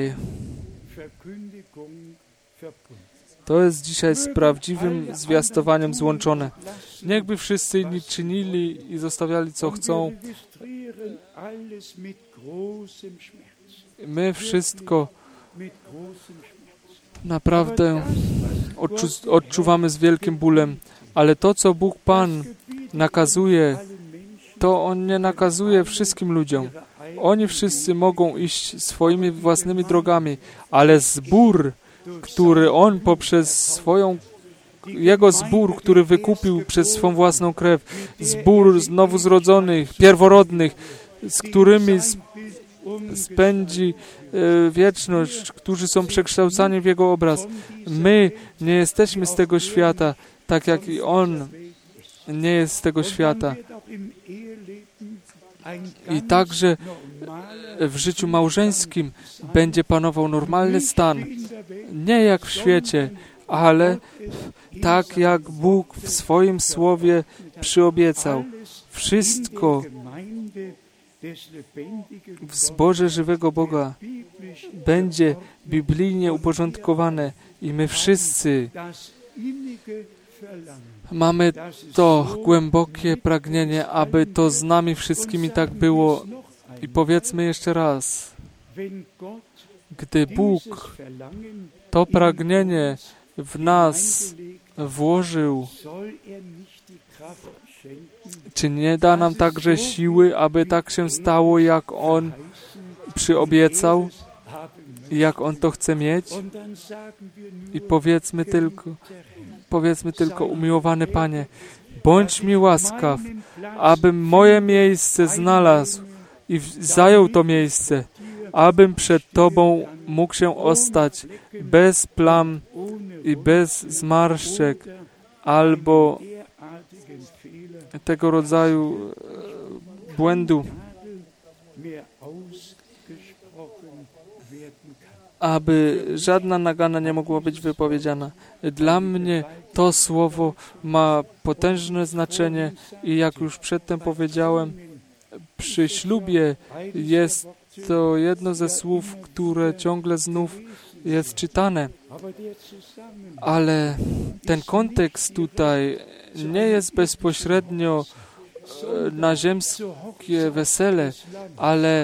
dzisiaj z prawdziwym zwiastowaniem złączone. Niechby wszyscy inni czynili i zostawiali, co chcą. My wszystko naprawdę odczuwamy z wielkim bólem, ale to, co Bóg Pan nakazuje, to On nie nakazuje wszystkim ludziom. Oni wszyscy mogą iść swoimi własnymi drogami, ale zbór, który On poprzez Jego zbór, który wykupił przez swą własną krew, zbór znowu zrodzonych, pierworodnych, z którymi spędzi wieczność, którzy są przekształcani w Jego obraz. My nie jesteśmy z tego świata, tak jak i On nie jest z tego świata. I także w życiu małżeńskim będzie panował normalny stan. Nie jak w świecie, ale tak jak Bóg w swoim Słowie przyobiecał. Wszystko w zborze żywego Boga będzie biblijnie uporządkowane i my wszyscy Mamy to głębokie pragnienie, aby to z nami wszystkimi tak było. I powiedzmy jeszcze raz, gdy Bóg to pragnienie w nas włożył, czy nie da nam także siły, aby tak się stało, jak On przyobiecał, jak On to chce mieć? I powiedzmy tylko, umiłowany Panie, bądź mi łaskaw, abym moje miejsce znalazł i zajął to miejsce, abym przed Tobą mógł się ostać bez plam i bez zmarszczek albo tego rodzaju błędu, aby żadna nagana nie mogła być wypowiedziana. Dla mnie to słowo ma potężne znaczenie i jak już przedtem powiedziałem, przy ślubie jest to jedno ze słów, które ciągle znów jest czytane. Ale ten kontekst tutaj nie jest bezpośrednio na ziemskie wesele, ale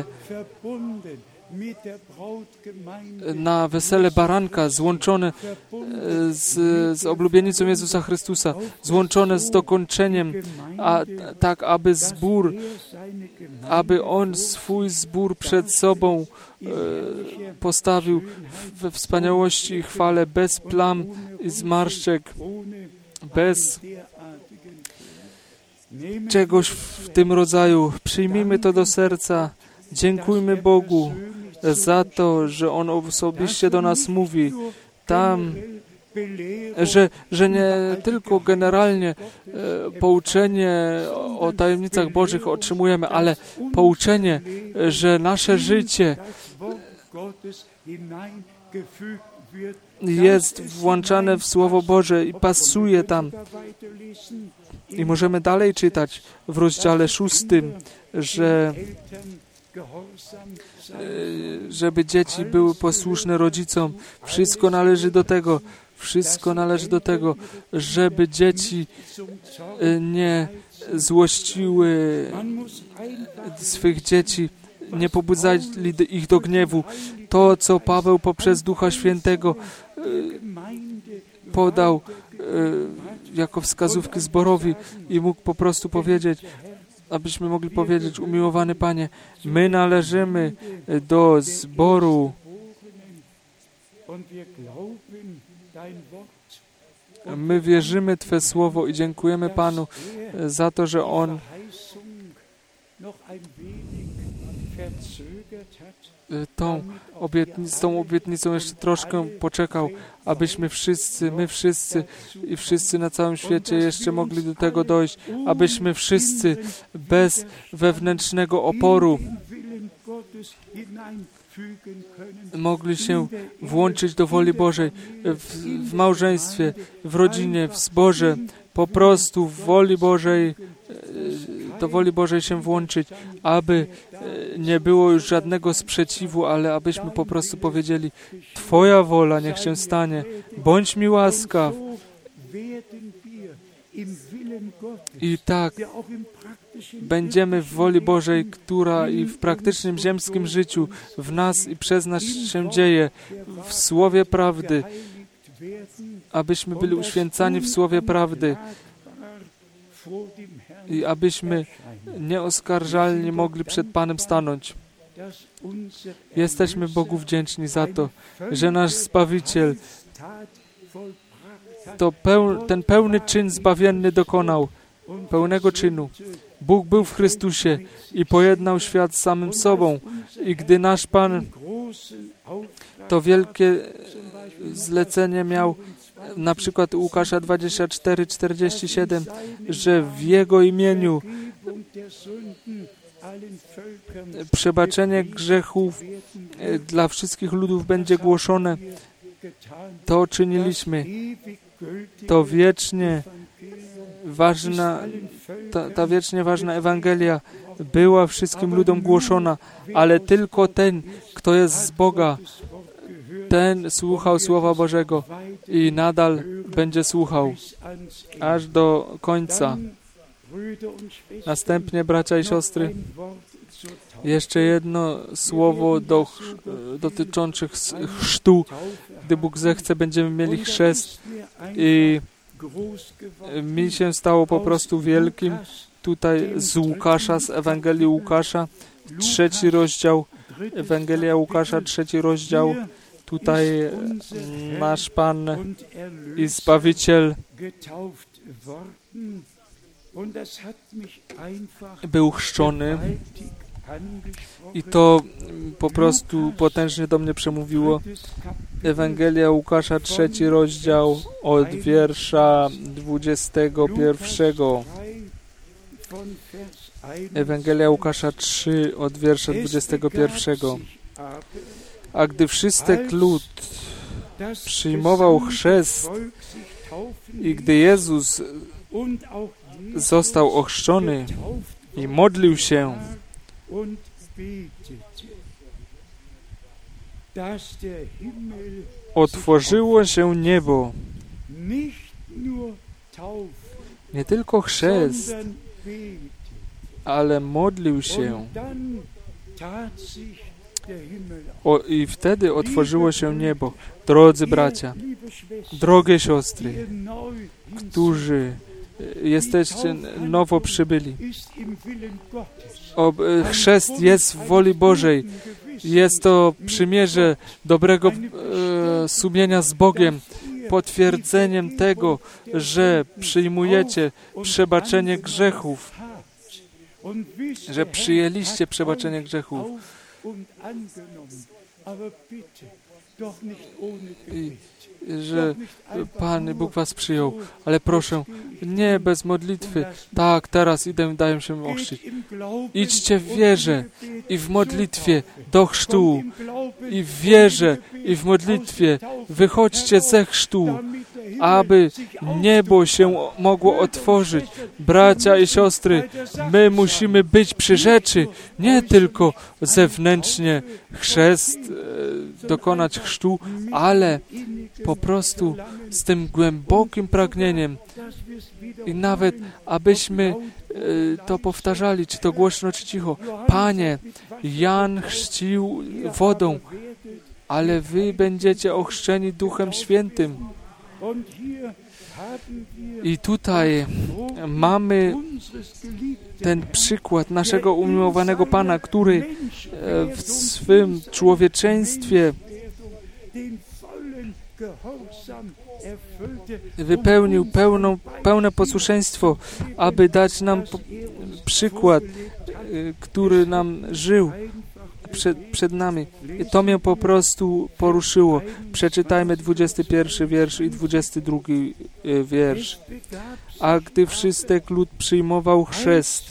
na wesele baranka, złączone z oblubienicą Jezusa Chrystusa, złączone z dokończeniem, tak aby zbór, aby On swój zbór przed sobą postawił we wspaniałości i chwale, bez plam i zmarszczek, bez czegoś w tym rodzaju. Przyjmijmy to do serca. Dziękujmy Bogu za to, że On osobiście do nas mówi tam, że nie tylko generalnie pouczenie o tajemnicach Bożych otrzymujemy, ale pouczenie, że nasze życie jest włączane w Słowo Boże i pasuje tam. I możemy dalej czytać w rozdziale 6, żeby dzieci były posłuszne rodzicom. Wszystko należy do tego, żeby dzieci nie złościły swych dzieci, nie pobudzali ich do gniewu. To, co Paweł poprzez Ducha Świętego podał jako wskazówki zborowi i mógł po prostu powiedzieć, abyśmy mogli powiedzieć, umiłowany Panie, my należymy do zboru. My wierzymy Twe Słowo i dziękujemy Panu za to, że On z tą obietnicą jeszcze troszkę poczekał, abyśmy my wszyscy i wszyscy na całym świecie jeszcze mogli do tego dojść, abyśmy wszyscy bez wewnętrznego oporu mogli się włączyć do woli Bożej w małżeństwie, w rodzinie, w zborze, po prostu w woli Bożej, do woli Bożej się włączyć, aby nie było już żadnego sprzeciwu, ale abyśmy po prostu powiedzieli, Twoja wola niech się stanie, bądź mi łaskaw. I tak będziemy w woli Bożej, która i w praktycznym ziemskim życiu w nas i przez nas się dzieje, w Słowie prawdy, abyśmy byli uświęcani w Słowie prawdy i abyśmy nieoskarżalnie mogli przed Panem stanąć. Jesteśmy Bogu wdzięczni za to, że nasz Zbawiciel ten pełny czyn zbawienny dokonał, pełnego czynu. Bóg był w Chrystusie i pojednał świat z samym sobą. I gdy nasz Pan to wielkie zlecenie miał, na przykład Łukasza 24:47, że w Jego imieniu przebaczenie grzechów dla wszystkich ludów będzie głoszone, to czyniliśmy. To wiecznie ważna, ta wiecznie ważna Ewangelia była wszystkim ludom głoszona, ale tylko ten, kto jest z Boga, ten słuchał Słowa Bożego i nadal będzie słuchał aż do końca. Następnie, bracia i siostry, jeszcze jedno słowo dotyczące chrztu. Gdy Bóg zechce, będziemy mieli chrzest i mi się stało po prostu wielkim tutaj z Łukasza, z Ewangelii Łukasza, 3 rozdział, Ewangelia Łukasza, 3 rozdział. Tutaj nasz Pan i Zbawiciel był chrzczony i to po prostu potężnie do mnie przemówiło. Ewangelia Łukasza, 3 rozdział od wiersza 21. Ewangelia Łukasza 3 od wiersza 21. A gdy wszystek lud przyjmował chrzest i gdy Jezus został ochrzczony i modlił się, otworzyło się niebo. Nie tylko chrzest, ale modlił się. I wtedy otworzyło się niebo. Drodzy bracia, drogie siostry, którzy jesteście nowo przybyli. Chrzest jest w woli Bożej. Jest to przymierze dobrego sumienia z Bogiem, potwierdzeniem tego, że przyjmujecie przebaczenie grzechów, że przyjęliście przebaczenie grzechów. I że Pan Bóg was przyjął, ale proszę, nie bez modlitwy. Tak, teraz idę, daję się ochrzcić. Idźcie w wierze i w modlitwie do chrztu. I w wierze i w modlitwie wychodźcie ze chrztu, aby niebo się mogło otworzyć. Bracia i siostry, my musimy być przy rzeczy, nie tylko zewnętrznie chrzest, dokonać chrztu, ale po prostu z tym głębokim pragnieniem i nawet abyśmy to powtarzali, czy to głośno, czy cicho. Panie, Jan chrzcił wodą, ale wy będziecie ochrzczeni Duchem Świętym. I tutaj mamy ten przykład naszego umiłowanego Pana, który w swym człowieczeństwie wypełnił pełne posłuszeństwo, aby dać nam przykład, który nam żył przed nami. I to mnie po prostu poruszyło. Przeczytajmy 21 wiersz i 22 wiersz. A gdy wszystek lud przyjmował chrzest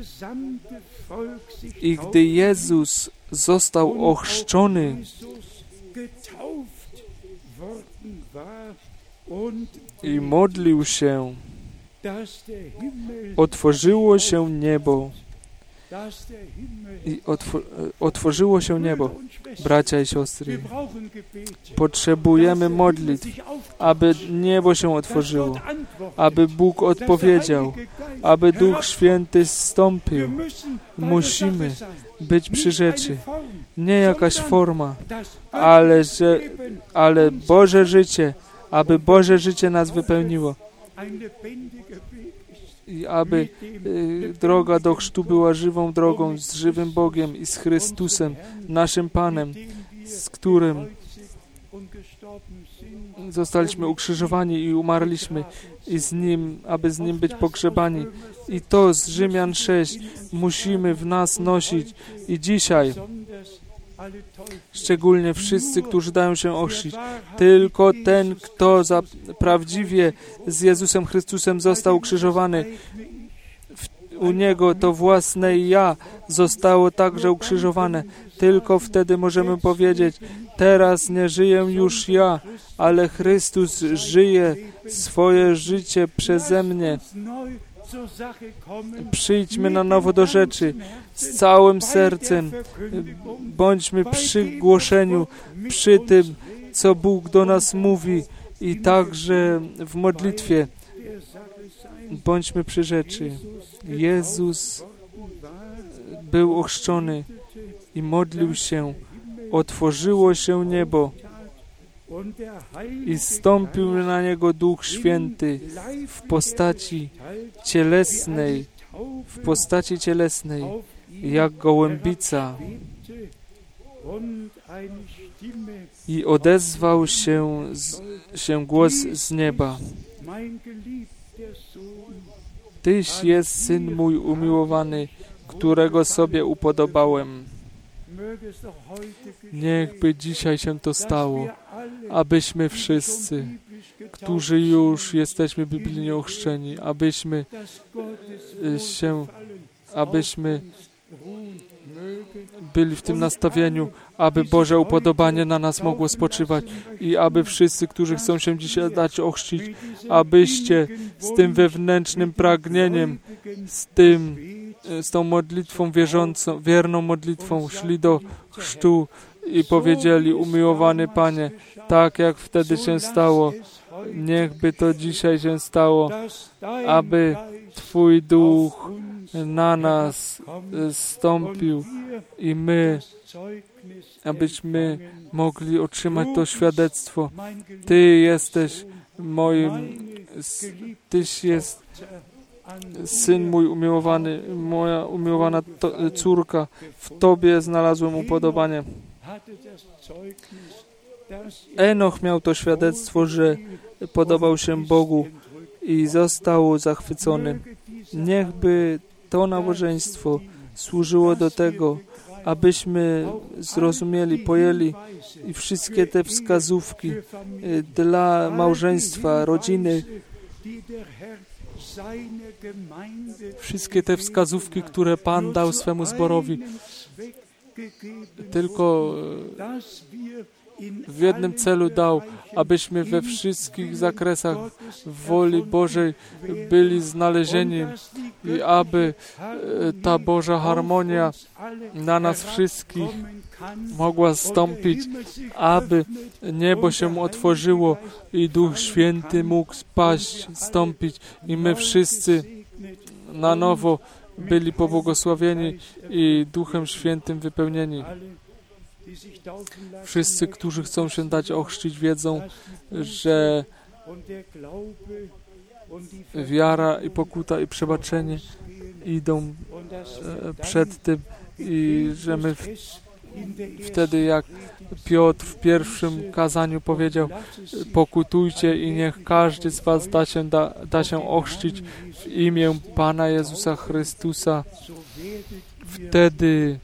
i gdy Jezus został ochrzczony, i modlił się, otworzyło się niebo. I otworzyło się niebo. Bracia i siostry, potrzebujemy modlitw, aby niebo się otworzyło, aby Bóg odpowiedział, aby Duch Święty zstąpił. Musimy być przy rzeczy. Nie jakaś forma, ale Boże życie, aby Boże życie nas wypełniło. I aby droga do chrztu była żywą drogą z żywym Bogiem i z Chrystusem, naszym Panem, z którym zostaliśmy ukrzyżowani i umarliśmy i z Nim, aby z Nim być pogrzebani. I to z Rzymian 6 musimy w nas nosić. I dzisiaj szczególnie wszyscy, którzy dają się ochrzcić. Tylko ten, kto prawdziwie z Jezusem Chrystusem został ukrzyżowany, u Niego to własne ja zostało także ukrzyżowane. Tylko wtedy możemy powiedzieć, teraz nie żyję już ja, ale Chrystus żyje swoje życie przeze mnie. Przyjdźmy na nowo do rzeczy z całym sercem. Bądźmy przy głoszeniu, przy tym co Bóg do nas mówi i także w modlitwie. Bądźmy przy rzeczy. Jezus był ochrzczony i modlił się. Otworzyło się niebo i zstąpił na niego Duch Święty w postaci cielesnej, jak gołębica. I odezwał się głos z nieba. Tyś jest Syn mój umiłowany, którego sobie upodobałem. Niechby dzisiaj się to stało, abyśmy wszyscy, którzy już jesteśmy biblijnie ochrzczeni, abyśmy byli w tym nastawieniu, aby Boże upodobanie na nas mogło spoczywać i aby wszyscy, którzy chcą się dzisiaj dać ochrzcić, abyście z tym wewnętrznym pragnieniem, z tą modlitwą wierną modlitwą szli do chrztu i powiedzieli: umiłowany Panie, tak jak wtedy się stało, niechby to dzisiaj się stało, aby Twój Duch na nas zstąpił i abyśmy mogli otrzymać to świadectwo. Tyś jest Syn mój umiłowany, moja umiłowana córka, w Tobie znalazłem upodobanie. Enoch miał to świadectwo, że podobał się Bogu i został zachwycony. Niechby to nabożeństwo służyło do tego, abyśmy zrozumieli, pojęli i wszystkie te wskazówki dla małżeństwa, rodziny, wszystkie te wskazówki, które Pan dał swemu zborowi, tylko w jednym celu dał, abyśmy we wszystkich zakresach woli Bożej byli znalezieni i aby ta Boża harmonia na nas wszystkich mogła zstąpić, aby niebo się otworzyło i Duch Święty mógł spaść, zstąpić i my wszyscy na nowo byli pobłogosławieni i Duchem Świętym wypełnieni. Wszyscy, którzy chcą się dać ochrzcić, wiedzą, że wiara i pokuta i przebaczenie idą przed tym i że my wtedy, jak Piotr w pierwszym kazaniu powiedział: pokutujcie i niech każdy z was da się ochrzcić w imię Pana Jezusa Chrystusa, wtedy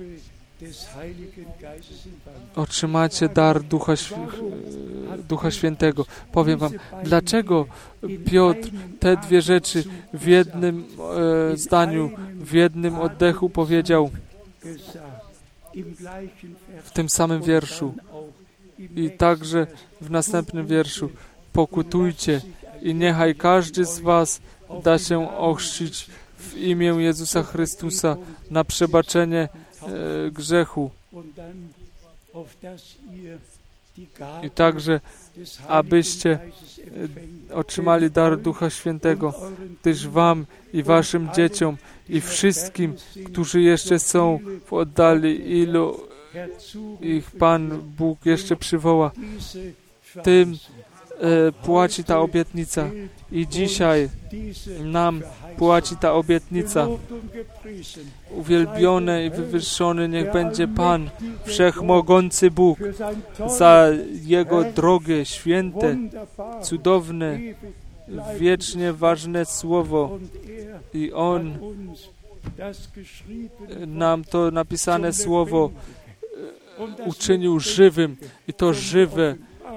otrzymacie dar Ducha Świętego. Powiem wam, dlaczego Piotr te dwie rzeczy w jednym zdaniu, w jednym oddechu powiedział w tym samym wierszu i także w następnym wierszu: pokutujcie i niechaj każdy z was da się ochrzcić w imię Jezusa Chrystusa na przebaczenie grzechu. I także, abyście otrzymali dar Ducha Świętego, gdyż wam i waszym dzieciom i wszystkim, którzy jeszcze są w oddali, ilu ich Pan Bóg jeszcze przywoła, tym płaci ta obietnica. I dzisiaj nam płaci ta obietnica. Uwielbiony i wywyższony niech będzie Pan, Wszechmogący Bóg, za Jego drogie, święte, cudowne, wiecznie ważne Słowo. I On nam to napisane Słowo uczynił żywym i to żywe,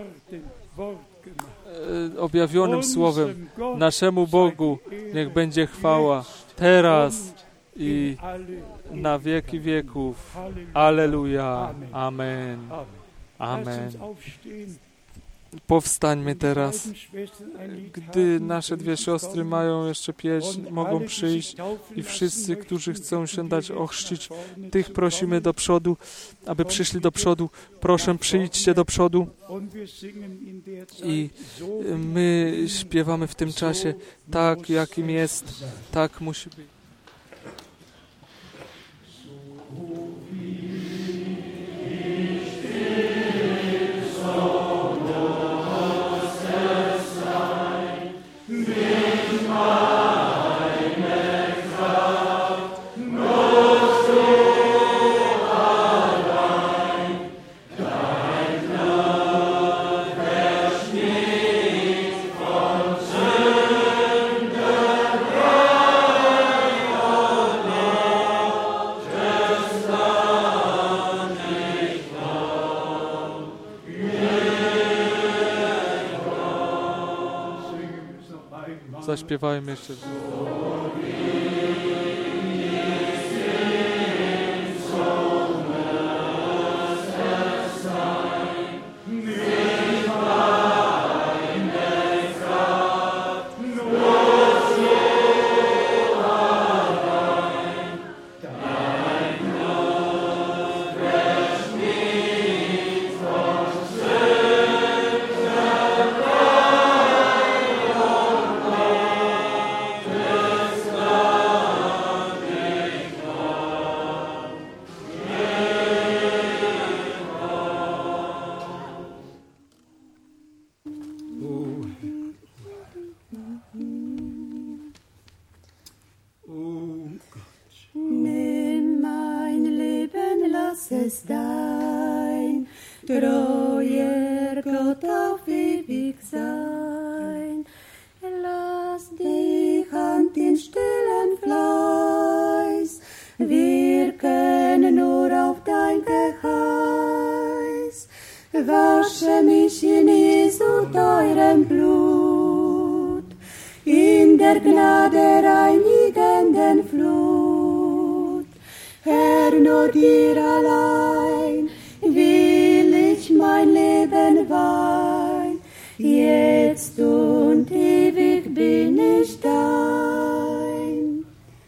objawionym Słowem. Naszemu Bogu niech będzie chwała teraz i na wieki wieków. Alleluja. Amen. Amen. Powstańmy teraz. Gdy nasze dwie siostry mają jeszcze pieśń, mogą przyjść i wszyscy, którzy chcą się dać ochrzcić, tych prosimy do przodu, aby przyszli do przodu. Proszę, przyjdźcie do przodu i my śpiewamy w tym czasie tak, jakim jest, tak musi być. Zaśpiewajmy jeszcze. Nimm mein Leben, lass es dein treuer Gott auf ewig sein. Lass dich an den stillen Fleiß wirken nur auf dein Geheiß. Wasche mich in Jesu teurem Blut, in der Gnade reinigenden Flut. Herr, nur dir allein will ich mein Leben weihen, jetzt und ewig bin ich dein.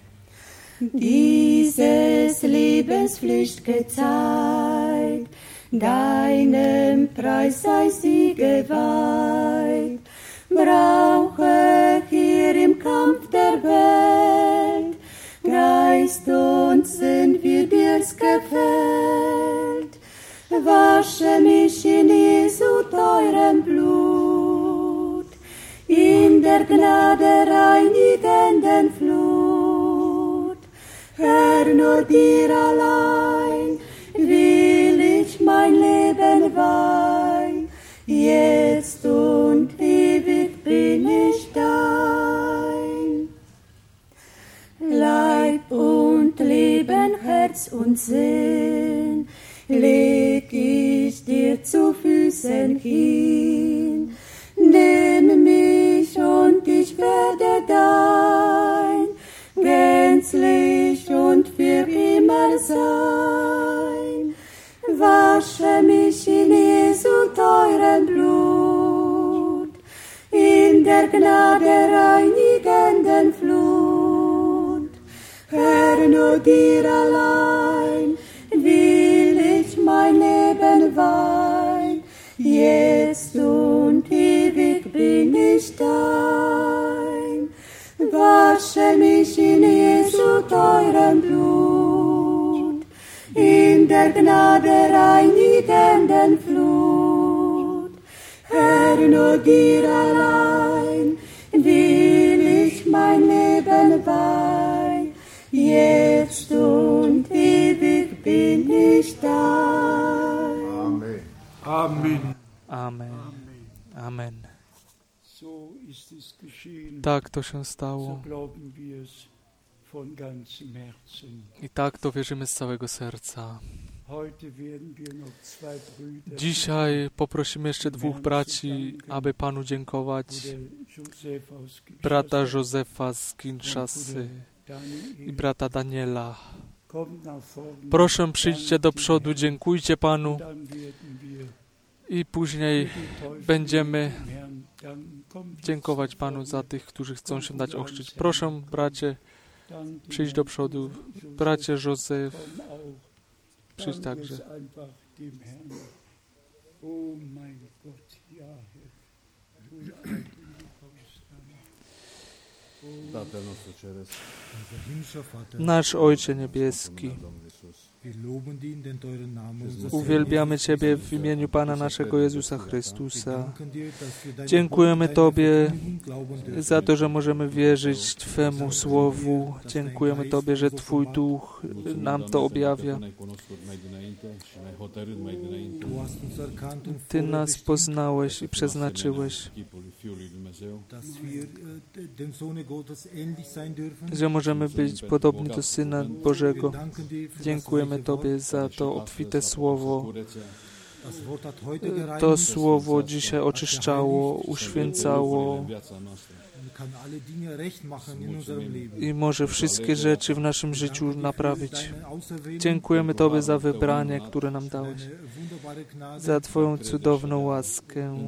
Dieses Lebenspflicht gezeigt, deinem Preis sei sie geweiht. Brauche hier im Kampf der Welt Geist und Sinn, wie dir's gefällt. Wasche mich in Jesu teurem Blut, in der Gnade reinigenden Flut. Herr, nur dir allein will ich mein Leben weihen, jetzt und ewig bin ich dein. Leib und Leben, Herz und Sinn leg ich dir zu Füßen hin. Nimm mich und ich werde dein, gänzlich und für immer sein. Wasche mich in Jesu teurem Blut, in der Gnade reinigenden Flut. Herr, nur dir allein will ich mein Leben weihen, jetzt und ewig bin ich dein. Wasche mich in Jesu teurem Blut, in der Gnade reinigenden Flut. Herr, nur dir allein will ich mein Leben weihen, jetzt und ewig bin ich dein. Amen. Amen. Amen. Tak to się stało. I tak to wierzymy z całego serca. Dzisiaj poprosimy jeszcze dwóch braci, aby Panu dziękować. Brata Józefa z Kinshasy i brata Daniela. Proszę, przyjdźcie do przodu, dziękujcie Panu I później będziemy dziękować Panu za tych, którzy chcą się dać ochrzcić. Proszę, bracie, przyjdź do przodu. Bracie Józef, przyjdź także. Nasz Ojcze Niebieski, uwielbiamy Ciebie w imieniu Pana naszego Jezusa Chrystusa. Dziękujemy Tobie za to, że możemy wierzyć Twemu Słowu. Dziękujemy Tobie, że Twój Duch nam to objawia. Ty nas poznałeś i przeznaczyłeś, że możemy być podobni do Syna Bożego. Dziękujemy Tobie za to obfite Słowo. To Słowo dzisiaj oczyszczało, uświęcało i może wszystkie rzeczy w naszym życiu naprawić. Dziękujemy Tobie za wybranie, które nam dałeś, za Twoją cudowną łaskę,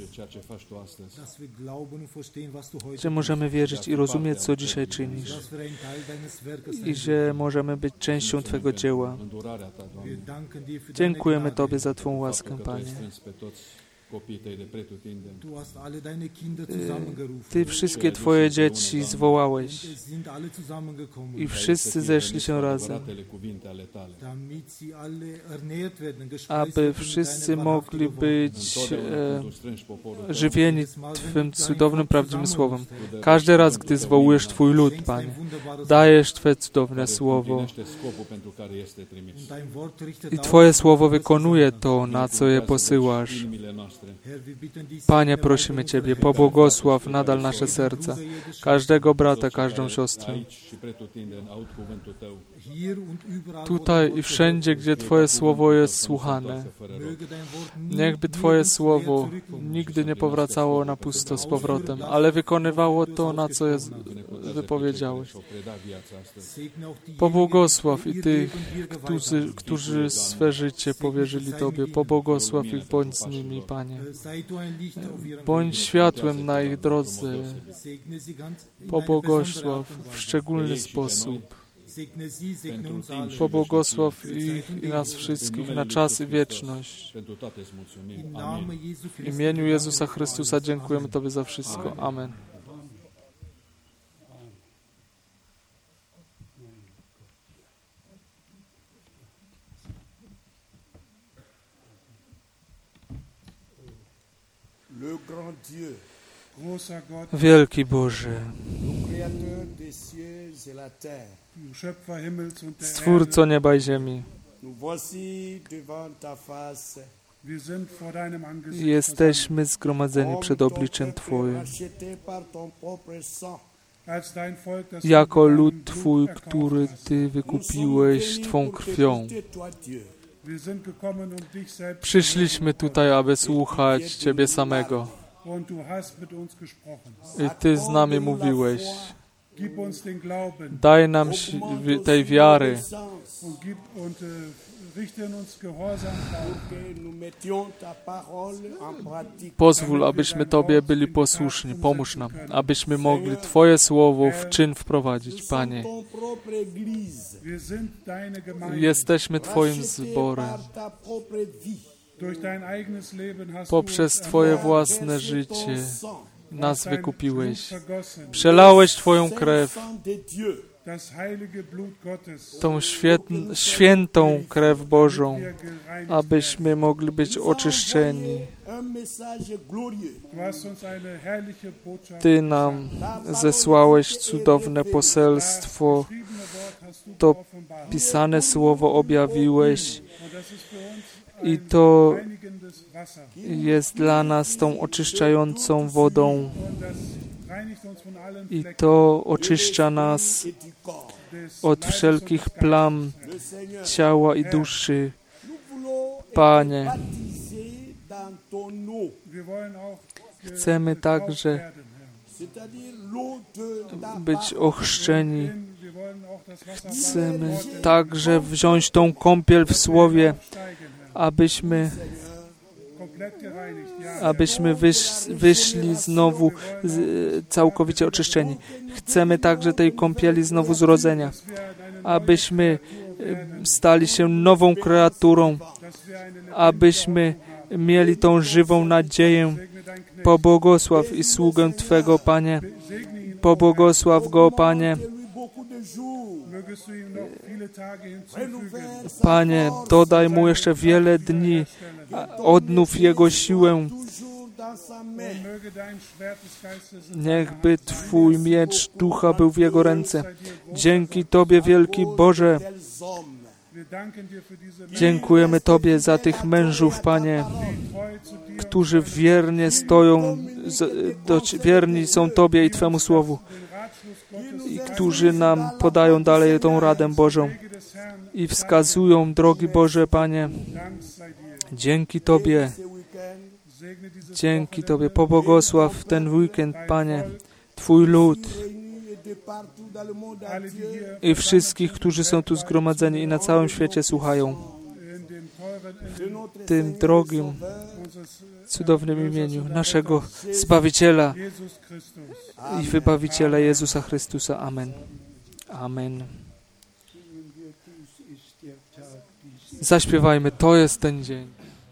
że możemy wierzyć i rozumieć, co dzisiaj czynisz i że możemy być częścią Twego dzieła. Dziękujemy Tobie za Twą łaskę, Panie. Ty wszystkie Twoje dzieci zwołałeś i wszyscy zeszli się razem, aby wszyscy mogli być żywieni Twym cudownym, prawdziwym Słowem. Każdy raz, gdy zwołujesz Twój lud, Panie, dajesz Twe cudowne Słowo i Twoje Słowo wykonuje to, na co je posyłasz. Panie, prosimy Ciebie, pobłogosław nadal nasze serca, każdego brata, każdą siostrę. Tutaj i wszędzie, gdzie Twoje Słowo jest słuchane, niechby Twoje Słowo nigdy nie powracało na pusto z powrotem, ale wykonywało to, na co je wypowiedziałeś. Pobłogosław i tych, którzy swe życie powierzyli Tobie. Pobłogosław ich, bądź z nimi, Panie. Bądź światłem na ich drodze. Pobłogosław w szczególny sposób. Pobłogosław ich i nas wszystkich na czas i wieczność. W imieniu Jezusa Chrystusa dziękujemy Tobie za wszystko. Amen. Wielki Boże, Stwórco nieba i ziemi, jesteśmy zgromadzeni przed obliczem Twoim, jako lud Twój, który Ty wykupiłeś Twą krwią. Przyszliśmy tutaj, aby słuchać Ciebie samego. I Ty z nami mówiłeś. Daj nam tej wiary. Pozwól, abyśmy Tobie byli posłuszni. Pomóż nam, abyśmy mogli Twoje Słowo w czyn wprowadzić, Panie. Jesteśmy Twoim zborem. Poprzez Twoje własne życie nas wykupiłeś. Przelałeś Twoją krew, tą świętą krew Bożą, abyśmy mogli być oczyszczeni. Ty nam zesłałeś cudowne poselstwo, to pisane słowo objawiłeś i to jest dla nas tą oczyszczającą wodą i to oczyszcza nas od wszelkich plam ciała i duszy. Panie, chcemy także być ochrzczeni. Chcemy także wziąć tą kąpiel w Słowie, abyśmy abyśmy wyszli znowu całkowicie oczyszczeni. Chcemy także tej kąpieli znowu zrodzenia, abyśmy stali się nową kreaturą, abyśmy mieli tą żywą nadzieję. Pobłogosław i sługę Twego, Panie. Pobłogosław go, Panie. Panie, dodaj mu jeszcze wiele dni. Odnów jego siłę. Niechby Twój miecz ducha był w jego ręce. Dzięki Tobie, wielki Boże. Dziękujemy Tobie za tych mężów, Panie, którzy wiernie stoją, wierni są Tobie i Twemu Słowu i którzy nam podają dalej tą radę Bożą i wskazują drogi Boże, Panie. Dzięki Tobie. Dzięki Tobie. Pobłogosław ten weekend, Panie, Twój lud i wszystkich, którzy są tu zgromadzeni i na całym świecie słuchają. W tym drogim, cudownym imieniu naszego Zbawiciela i Wybawiciela Jezusa Chrystusa. Amen. Amen. Zaśpiewajmy, to jest ten dzień.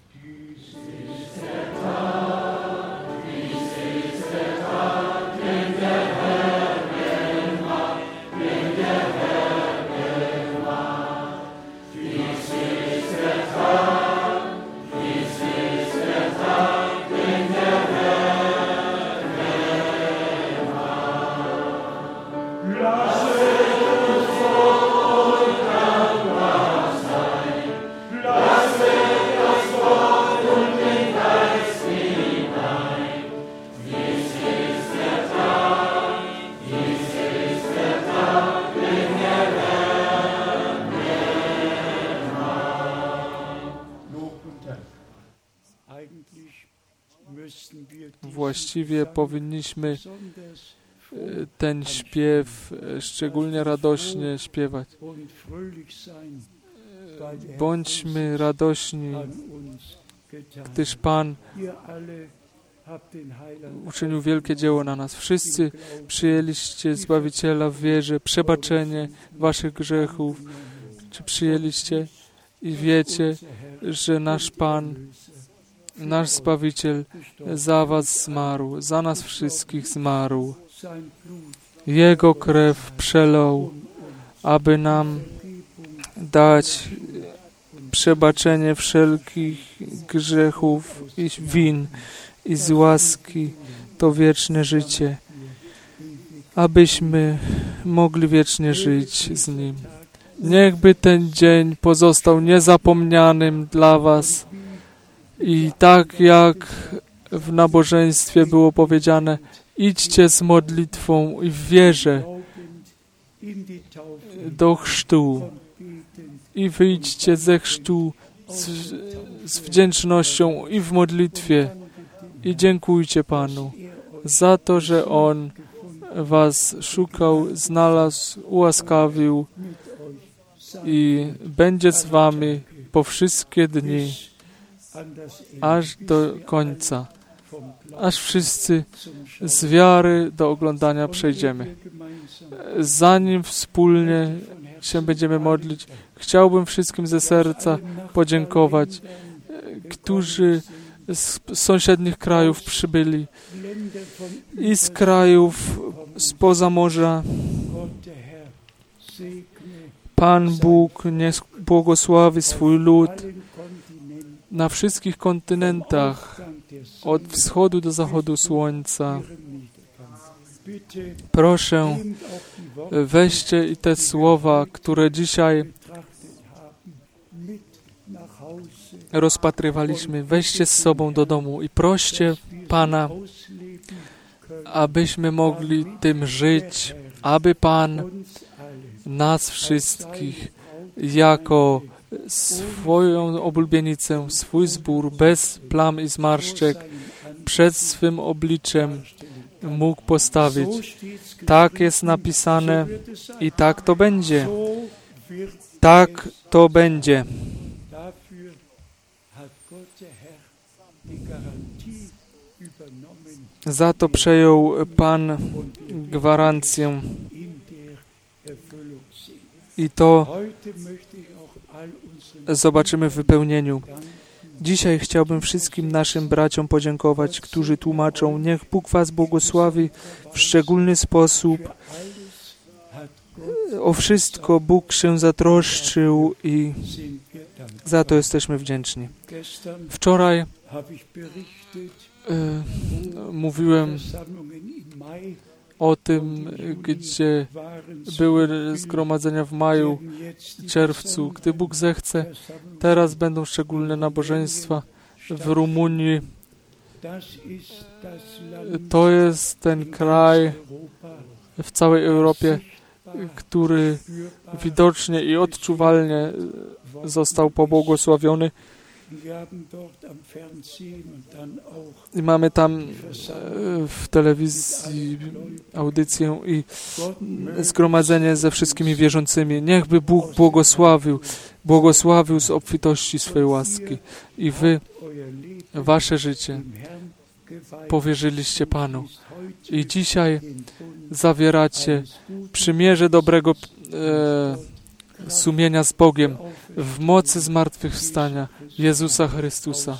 Właściwie powinniśmy ten śpiew szczególnie radośnie śpiewać. Bądźmy radośni, gdyż Pan uczynił wielkie dzieło na nas. Wszyscy przyjęliście Zbawiciela w wierze, przebaczenie waszych grzechów. Czy przyjęliście i wiecie, że nasz Pan, nasz Zbawiciel za was zmarł, za nas wszystkich zmarł. Jego krew przelał, aby nam dać przebaczenie wszelkich grzechów i win i z łaski to wieczne życie, abyśmy mogli wiecznie żyć z Nim. Niechby ten dzień pozostał niezapomnianym dla was i tak jak w nabożeństwie było powiedziane, idźcie z modlitwą i w wierze do chrztu i wyjdźcie ze chrztu z wdzięcznością i w modlitwie i dziękujcie Panu za to, że On was szukał, znalazł, ułaskawił i będzie z wami po wszystkie dni, aż do końca, aż wszyscy z wiary do oglądania przejdziemy. Zanim wspólnie się będziemy modlić, chciałbym wszystkim ze serca podziękować, którzy z sąsiednich krajów przybyli i z krajów spoza morza. Pan Bóg niech błogosławi swój lud na wszystkich kontynentach, od wschodu do zachodu słońca. Proszę, weźcie i te słowa, które dzisiaj rozpatrywaliśmy, weźcie z sobą do domu i proście Pana, abyśmy mogli tym żyć, aby Pan nas wszystkich jako swoją oblubienicę, swój zbór bez plam i zmarszczek przed swym obliczem mógł postawić. Tak jest napisane i tak to będzie. Tak to będzie. Za to przejął Pan gwarancję i to zobaczymy w wypełnieniu. Dzisiaj chciałbym wszystkim naszym braciom podziękować, którzy tłumaczą. Niech Bóg was błogosławi w szczególny sposób. O wszystko Bóg się zatroszczył i za to jesteśmy wdzięczni. Wczoraj mówiłem o tym, gdzie były zgromadzenia w maju, czerwcu. Gdy Bóg zechce, teraz będą szczególne nabożeństwa w Rumunii. To jest ten kraj w całej Europie, który widocznie i odczuwalnie został pobłogosławiony. I mamy tam w telewizji audycję i zgromadzenie ze wszystkimi wierzącymi. Niechby Bóg błogosławił z obfitości swej łaski. I wy, wasze życie powierzyliście Panu. I dzisiaj zawieracie przymierze dobrego sumienia z Bogiem w mocy zmartwychwstania Jezusa Chrystusa.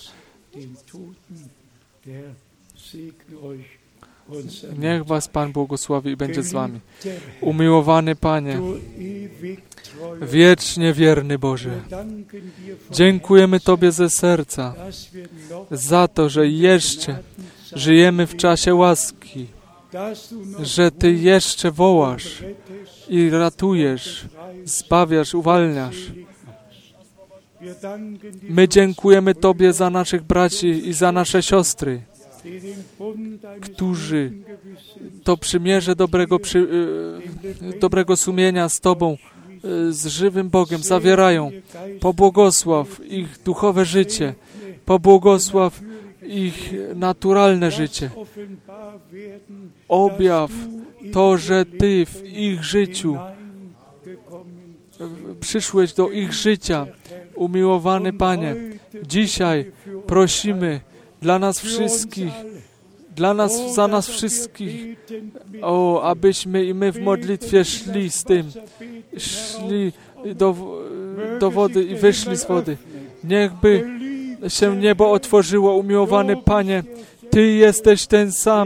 Niech was Pan błogosławi i będzie z wami. Umiłowany Panie, wiecznie wierny Boże, dziękujemy Tobie ze serca za to, że jeszcze żyjemy w czasie łaski, że Ty jeszcze wołasz i ratujesz, zbawiasz, uwalniasz. My dziękujemy Tobie za naszych braci i za nasze siostry, którzy to przymierze dobrego sumienia z Tobą, z żywym Bogiem zawierają. Pobłogosław ich duchowe życie, pobłogosław ich naturalne życie. Objaw to, że Ty w ich życiu przyszłeś do ich życia. Umiłowany Panie, dzisiaj prosimy dla nas wszystkich, za nas wszystkich, abyśmy i my w modlitwie szli z tym, szli do wody i wyszli z wody. Niechby się niebo otworzyło, umiłowany Panie, Ty jesteś ten sam,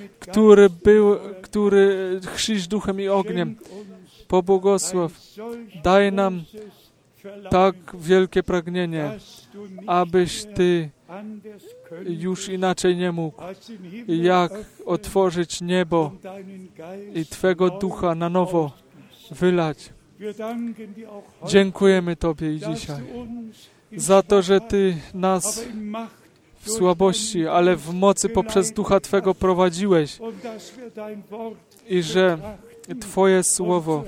który chrzcisz duchem i ogniem. Pobłogosław, daj nam tak wielkie pragnienie, abyś Ty już inaczej nie mógł, jak otworzyć niebo i Twego ducha na nowo wylać. Dziękujemy Tobie i dzisiaj za to, że Ty nas w słabości, ale w mocy poprzez ducha Twego prowadziłeś i że Twoje słowo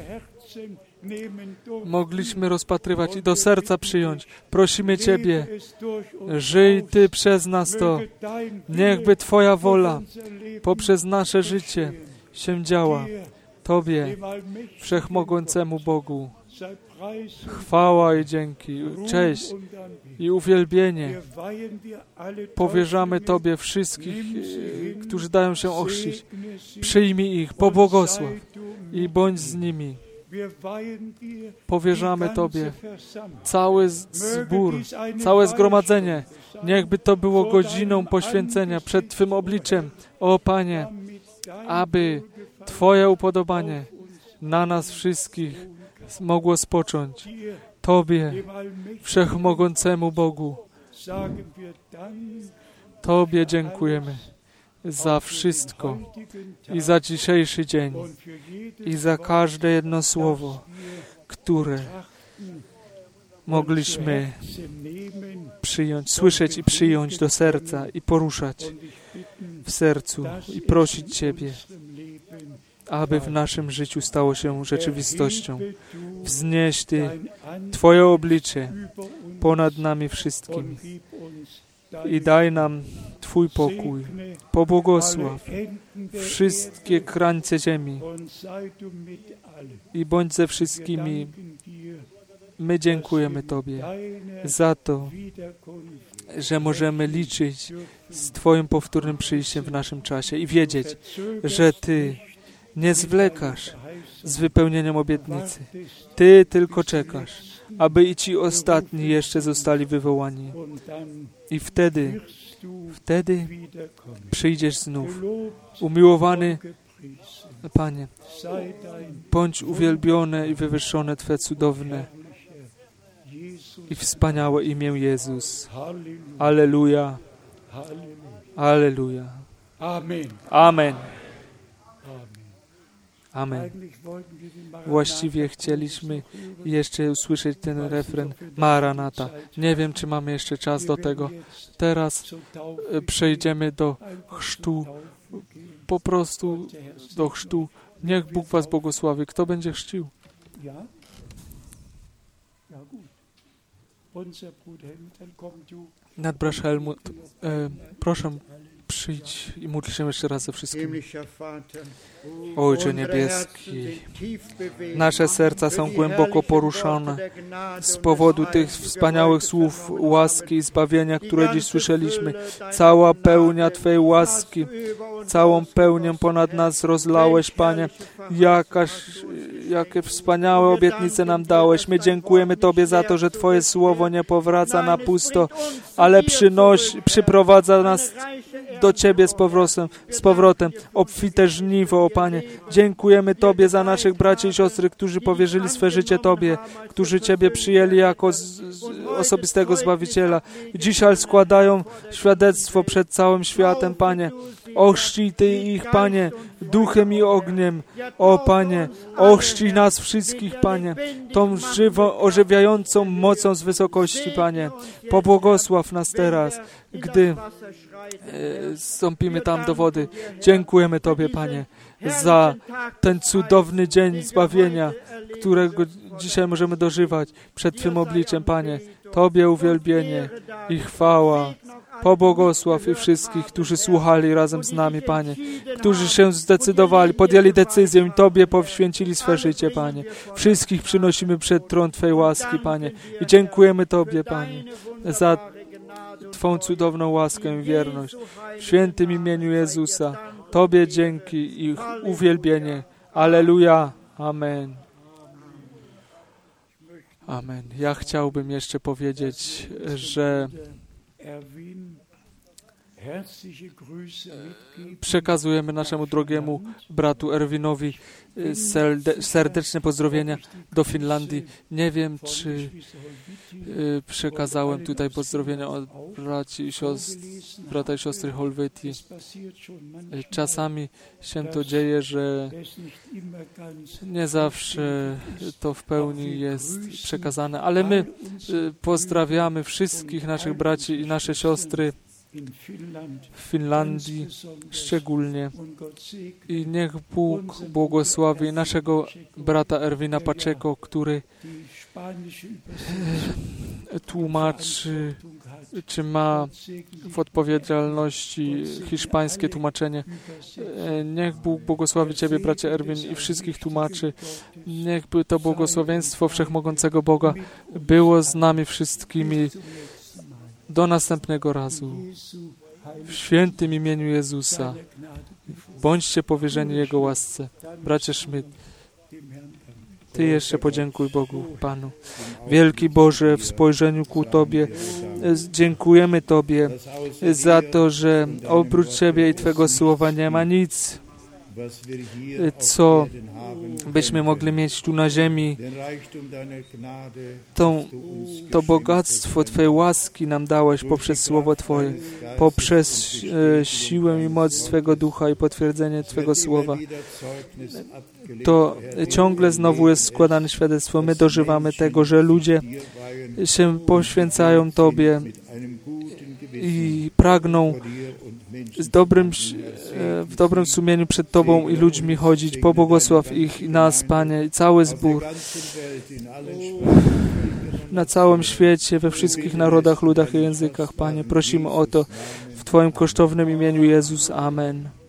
mogliśmy rozpatrywać i do serca przyjąć. Prosimy Ciebie, żyj Ty przez nas to. Niechby Twoja wola poprzez nasze życie się działa. Tobie, Wszechmogącemu Bogu, chwała i dzięki, cześć i uwielbienie powierzamy Tobie wszystkich, którzy dają się ochrzcić. Przyjmij ich, pobłogosław i bądź z nimi. Powierzamy Tobie cały zbór, całe zgromadzenie. Niechby to było godziną poświęcenia przed Twym obliczem. O Panie, aby Twoje upodobanie na nas wszystkich mogło spocząć. Tobie, Wszechmogącemu Bogu, Tobie dziękujemy za wszystko i za dzisiejszy dzień i za każde jedno słowo, które mogliśmy przyjąć, słyszeć i przyjąć do serca i poruszać w sercu i prosić Ciebie, aby w naszym życiu stało się rzeczywistością. Wznieś Ty Twoje oblicze ponad nami wszystkimi i daj nam Twój pokój. Pobłogosław wszystkie krańce ziemi i bądź ze wszystkimi My dziękujemy Tobie za to, że możemy liczyć z Twoim powtórnym przyjściem w naszym czasie i wiedzieć, że Ty nie zwlekasz z wypełnieniem obietnicy. Ty tylko czekasz, aby i ci ostatni jeszcze zostali wywołani. I wtedy przyjdziesz znów. Umiłowany Panie, bądź uwielbione i wywyższone Twe cudowne i wspaniałe imię Jezus. Alleluja. Alleluja. Amen. Amen. Właściwie chcieliśmy jeszcze usłyszeć ten refren Maranata. Nie wiem, czy mamy jeszcze czas do tego. Teraz przejdziemy do chrztu. Po prostu do chrztu. Niech Bóg was błogosławi. Kto będzie chrzcił? Nadbrasz Helmut, proszę, przyjdź i módl się jeszcze raz ze wszystkimi. Ojcze niebieski, nasze serca są głęboko poruszone z powodu tych wspaniałych słów łaski i zbawienia, które dziś słyszeliśmy. Cała pełnia Twojej łaski, całą pełnię ponad nas rozlałeś, Panie. Jakie wspaniałe obietnice nam dałeś. My dziękujemy Tobie za to, że Twoje słowo nie powraca na pusto, ale przyprowadza nas do Ciebie z powrotem. Obfite żniwo, o Panie. Dziękujemy Tobie za naszych braci i siostry, którzy powierzyli swe życie Tobie, którzy Ciebie przyjęli jako osobistego Zbawiciela. Dzisiaj składają świadectwo przed całym światem, Panie. Ochrzcij Ty ich, Panie, duchem i ogniem. O, Panie, ochrzcij nas wszystkich, Panie, tą ożywiającą mocą z wysokości, Panie. Pobłogosław nas teraz, gdy zstąpimy tam do wody. Dziękujemy Tobie, Panie, za ten cudowny dzień zbawienia, którego dzisiaj możemy dożywać przed Twym obliczem, Panie. Tobie uwielbienie i chwała. Pobłogosław i wszystkich, którzy słuchali razem z nami, Panie, którzy się zdecydowali, podjęli decyzję i Tobie poświęcili swe życie, Panie. Wszystkich przynosimy przed tron Twojej łaski, Panie. I dziękujemy Tobie, Panie, za Twą cudowną łaskę i wierność. W świętym imieniu Jezusa Tobie dzięki i uwielbienie. Alleluja. Amen. Amen. Ja chciałbym jeszcze powiedzieć, że przekazujemy naszemu drogiemu bratu Erwinowi serdeczne pozdrowienia do Finlandii. Nie wiem, czy przekazałem tutaj pozdrowienia od brata i siostry Holwetii. Czasami się to dzieje, że nie zawsze to w pełni jest przekazane, ale my pozdrawiamy wszystkich naszych braci i nasze siostry w Finlandii szczególnie. I niech Bóg błogosławi naszego brata Erwina Paczeko, który tłumaczy, czy ma w odpowiedzialności hiszpańskie tłumaczenie. Niech Bóg błogosławi Ciebie, bracie Erwin, i wszystkich tłumaczy. Niech by to błogosławieństwo Wszechmogącego Boga było z nami wszystkimi do następnego razu. W świętym imieniu Jezusa bądźcie powierzeni Jego łasce. Bracie Schmidt, Ty jeszcze podziękuj Bogu, Panu. Wielki Boże, w spojrzeniu ku Tobie dziękujemy Tobie za to, że oprócz Ciebie i Twego słowa nie ma nic, co byśmy mogli mieć tu na ziemi. To bogactwo Twojej łaski nam dałeś poprzez Słowo Twoje, poprzez siłę i moc Twego Ducha i potwierdzenie Twego Słowa. To ciągle znowu jest składane świadectwo. My dożywamy tego, że ludzie się poświęcają Tobie i pragną w dobrym sumieniu przed Tobą i ludźmi chodzić. Pobłogosław ich i nas, Panie, i cały zbór na całym świecie, we wszystkich narodach, ludach i językach, Panie. Prosimy o to w Twoim kosztownym imieniu Jezus. Amen.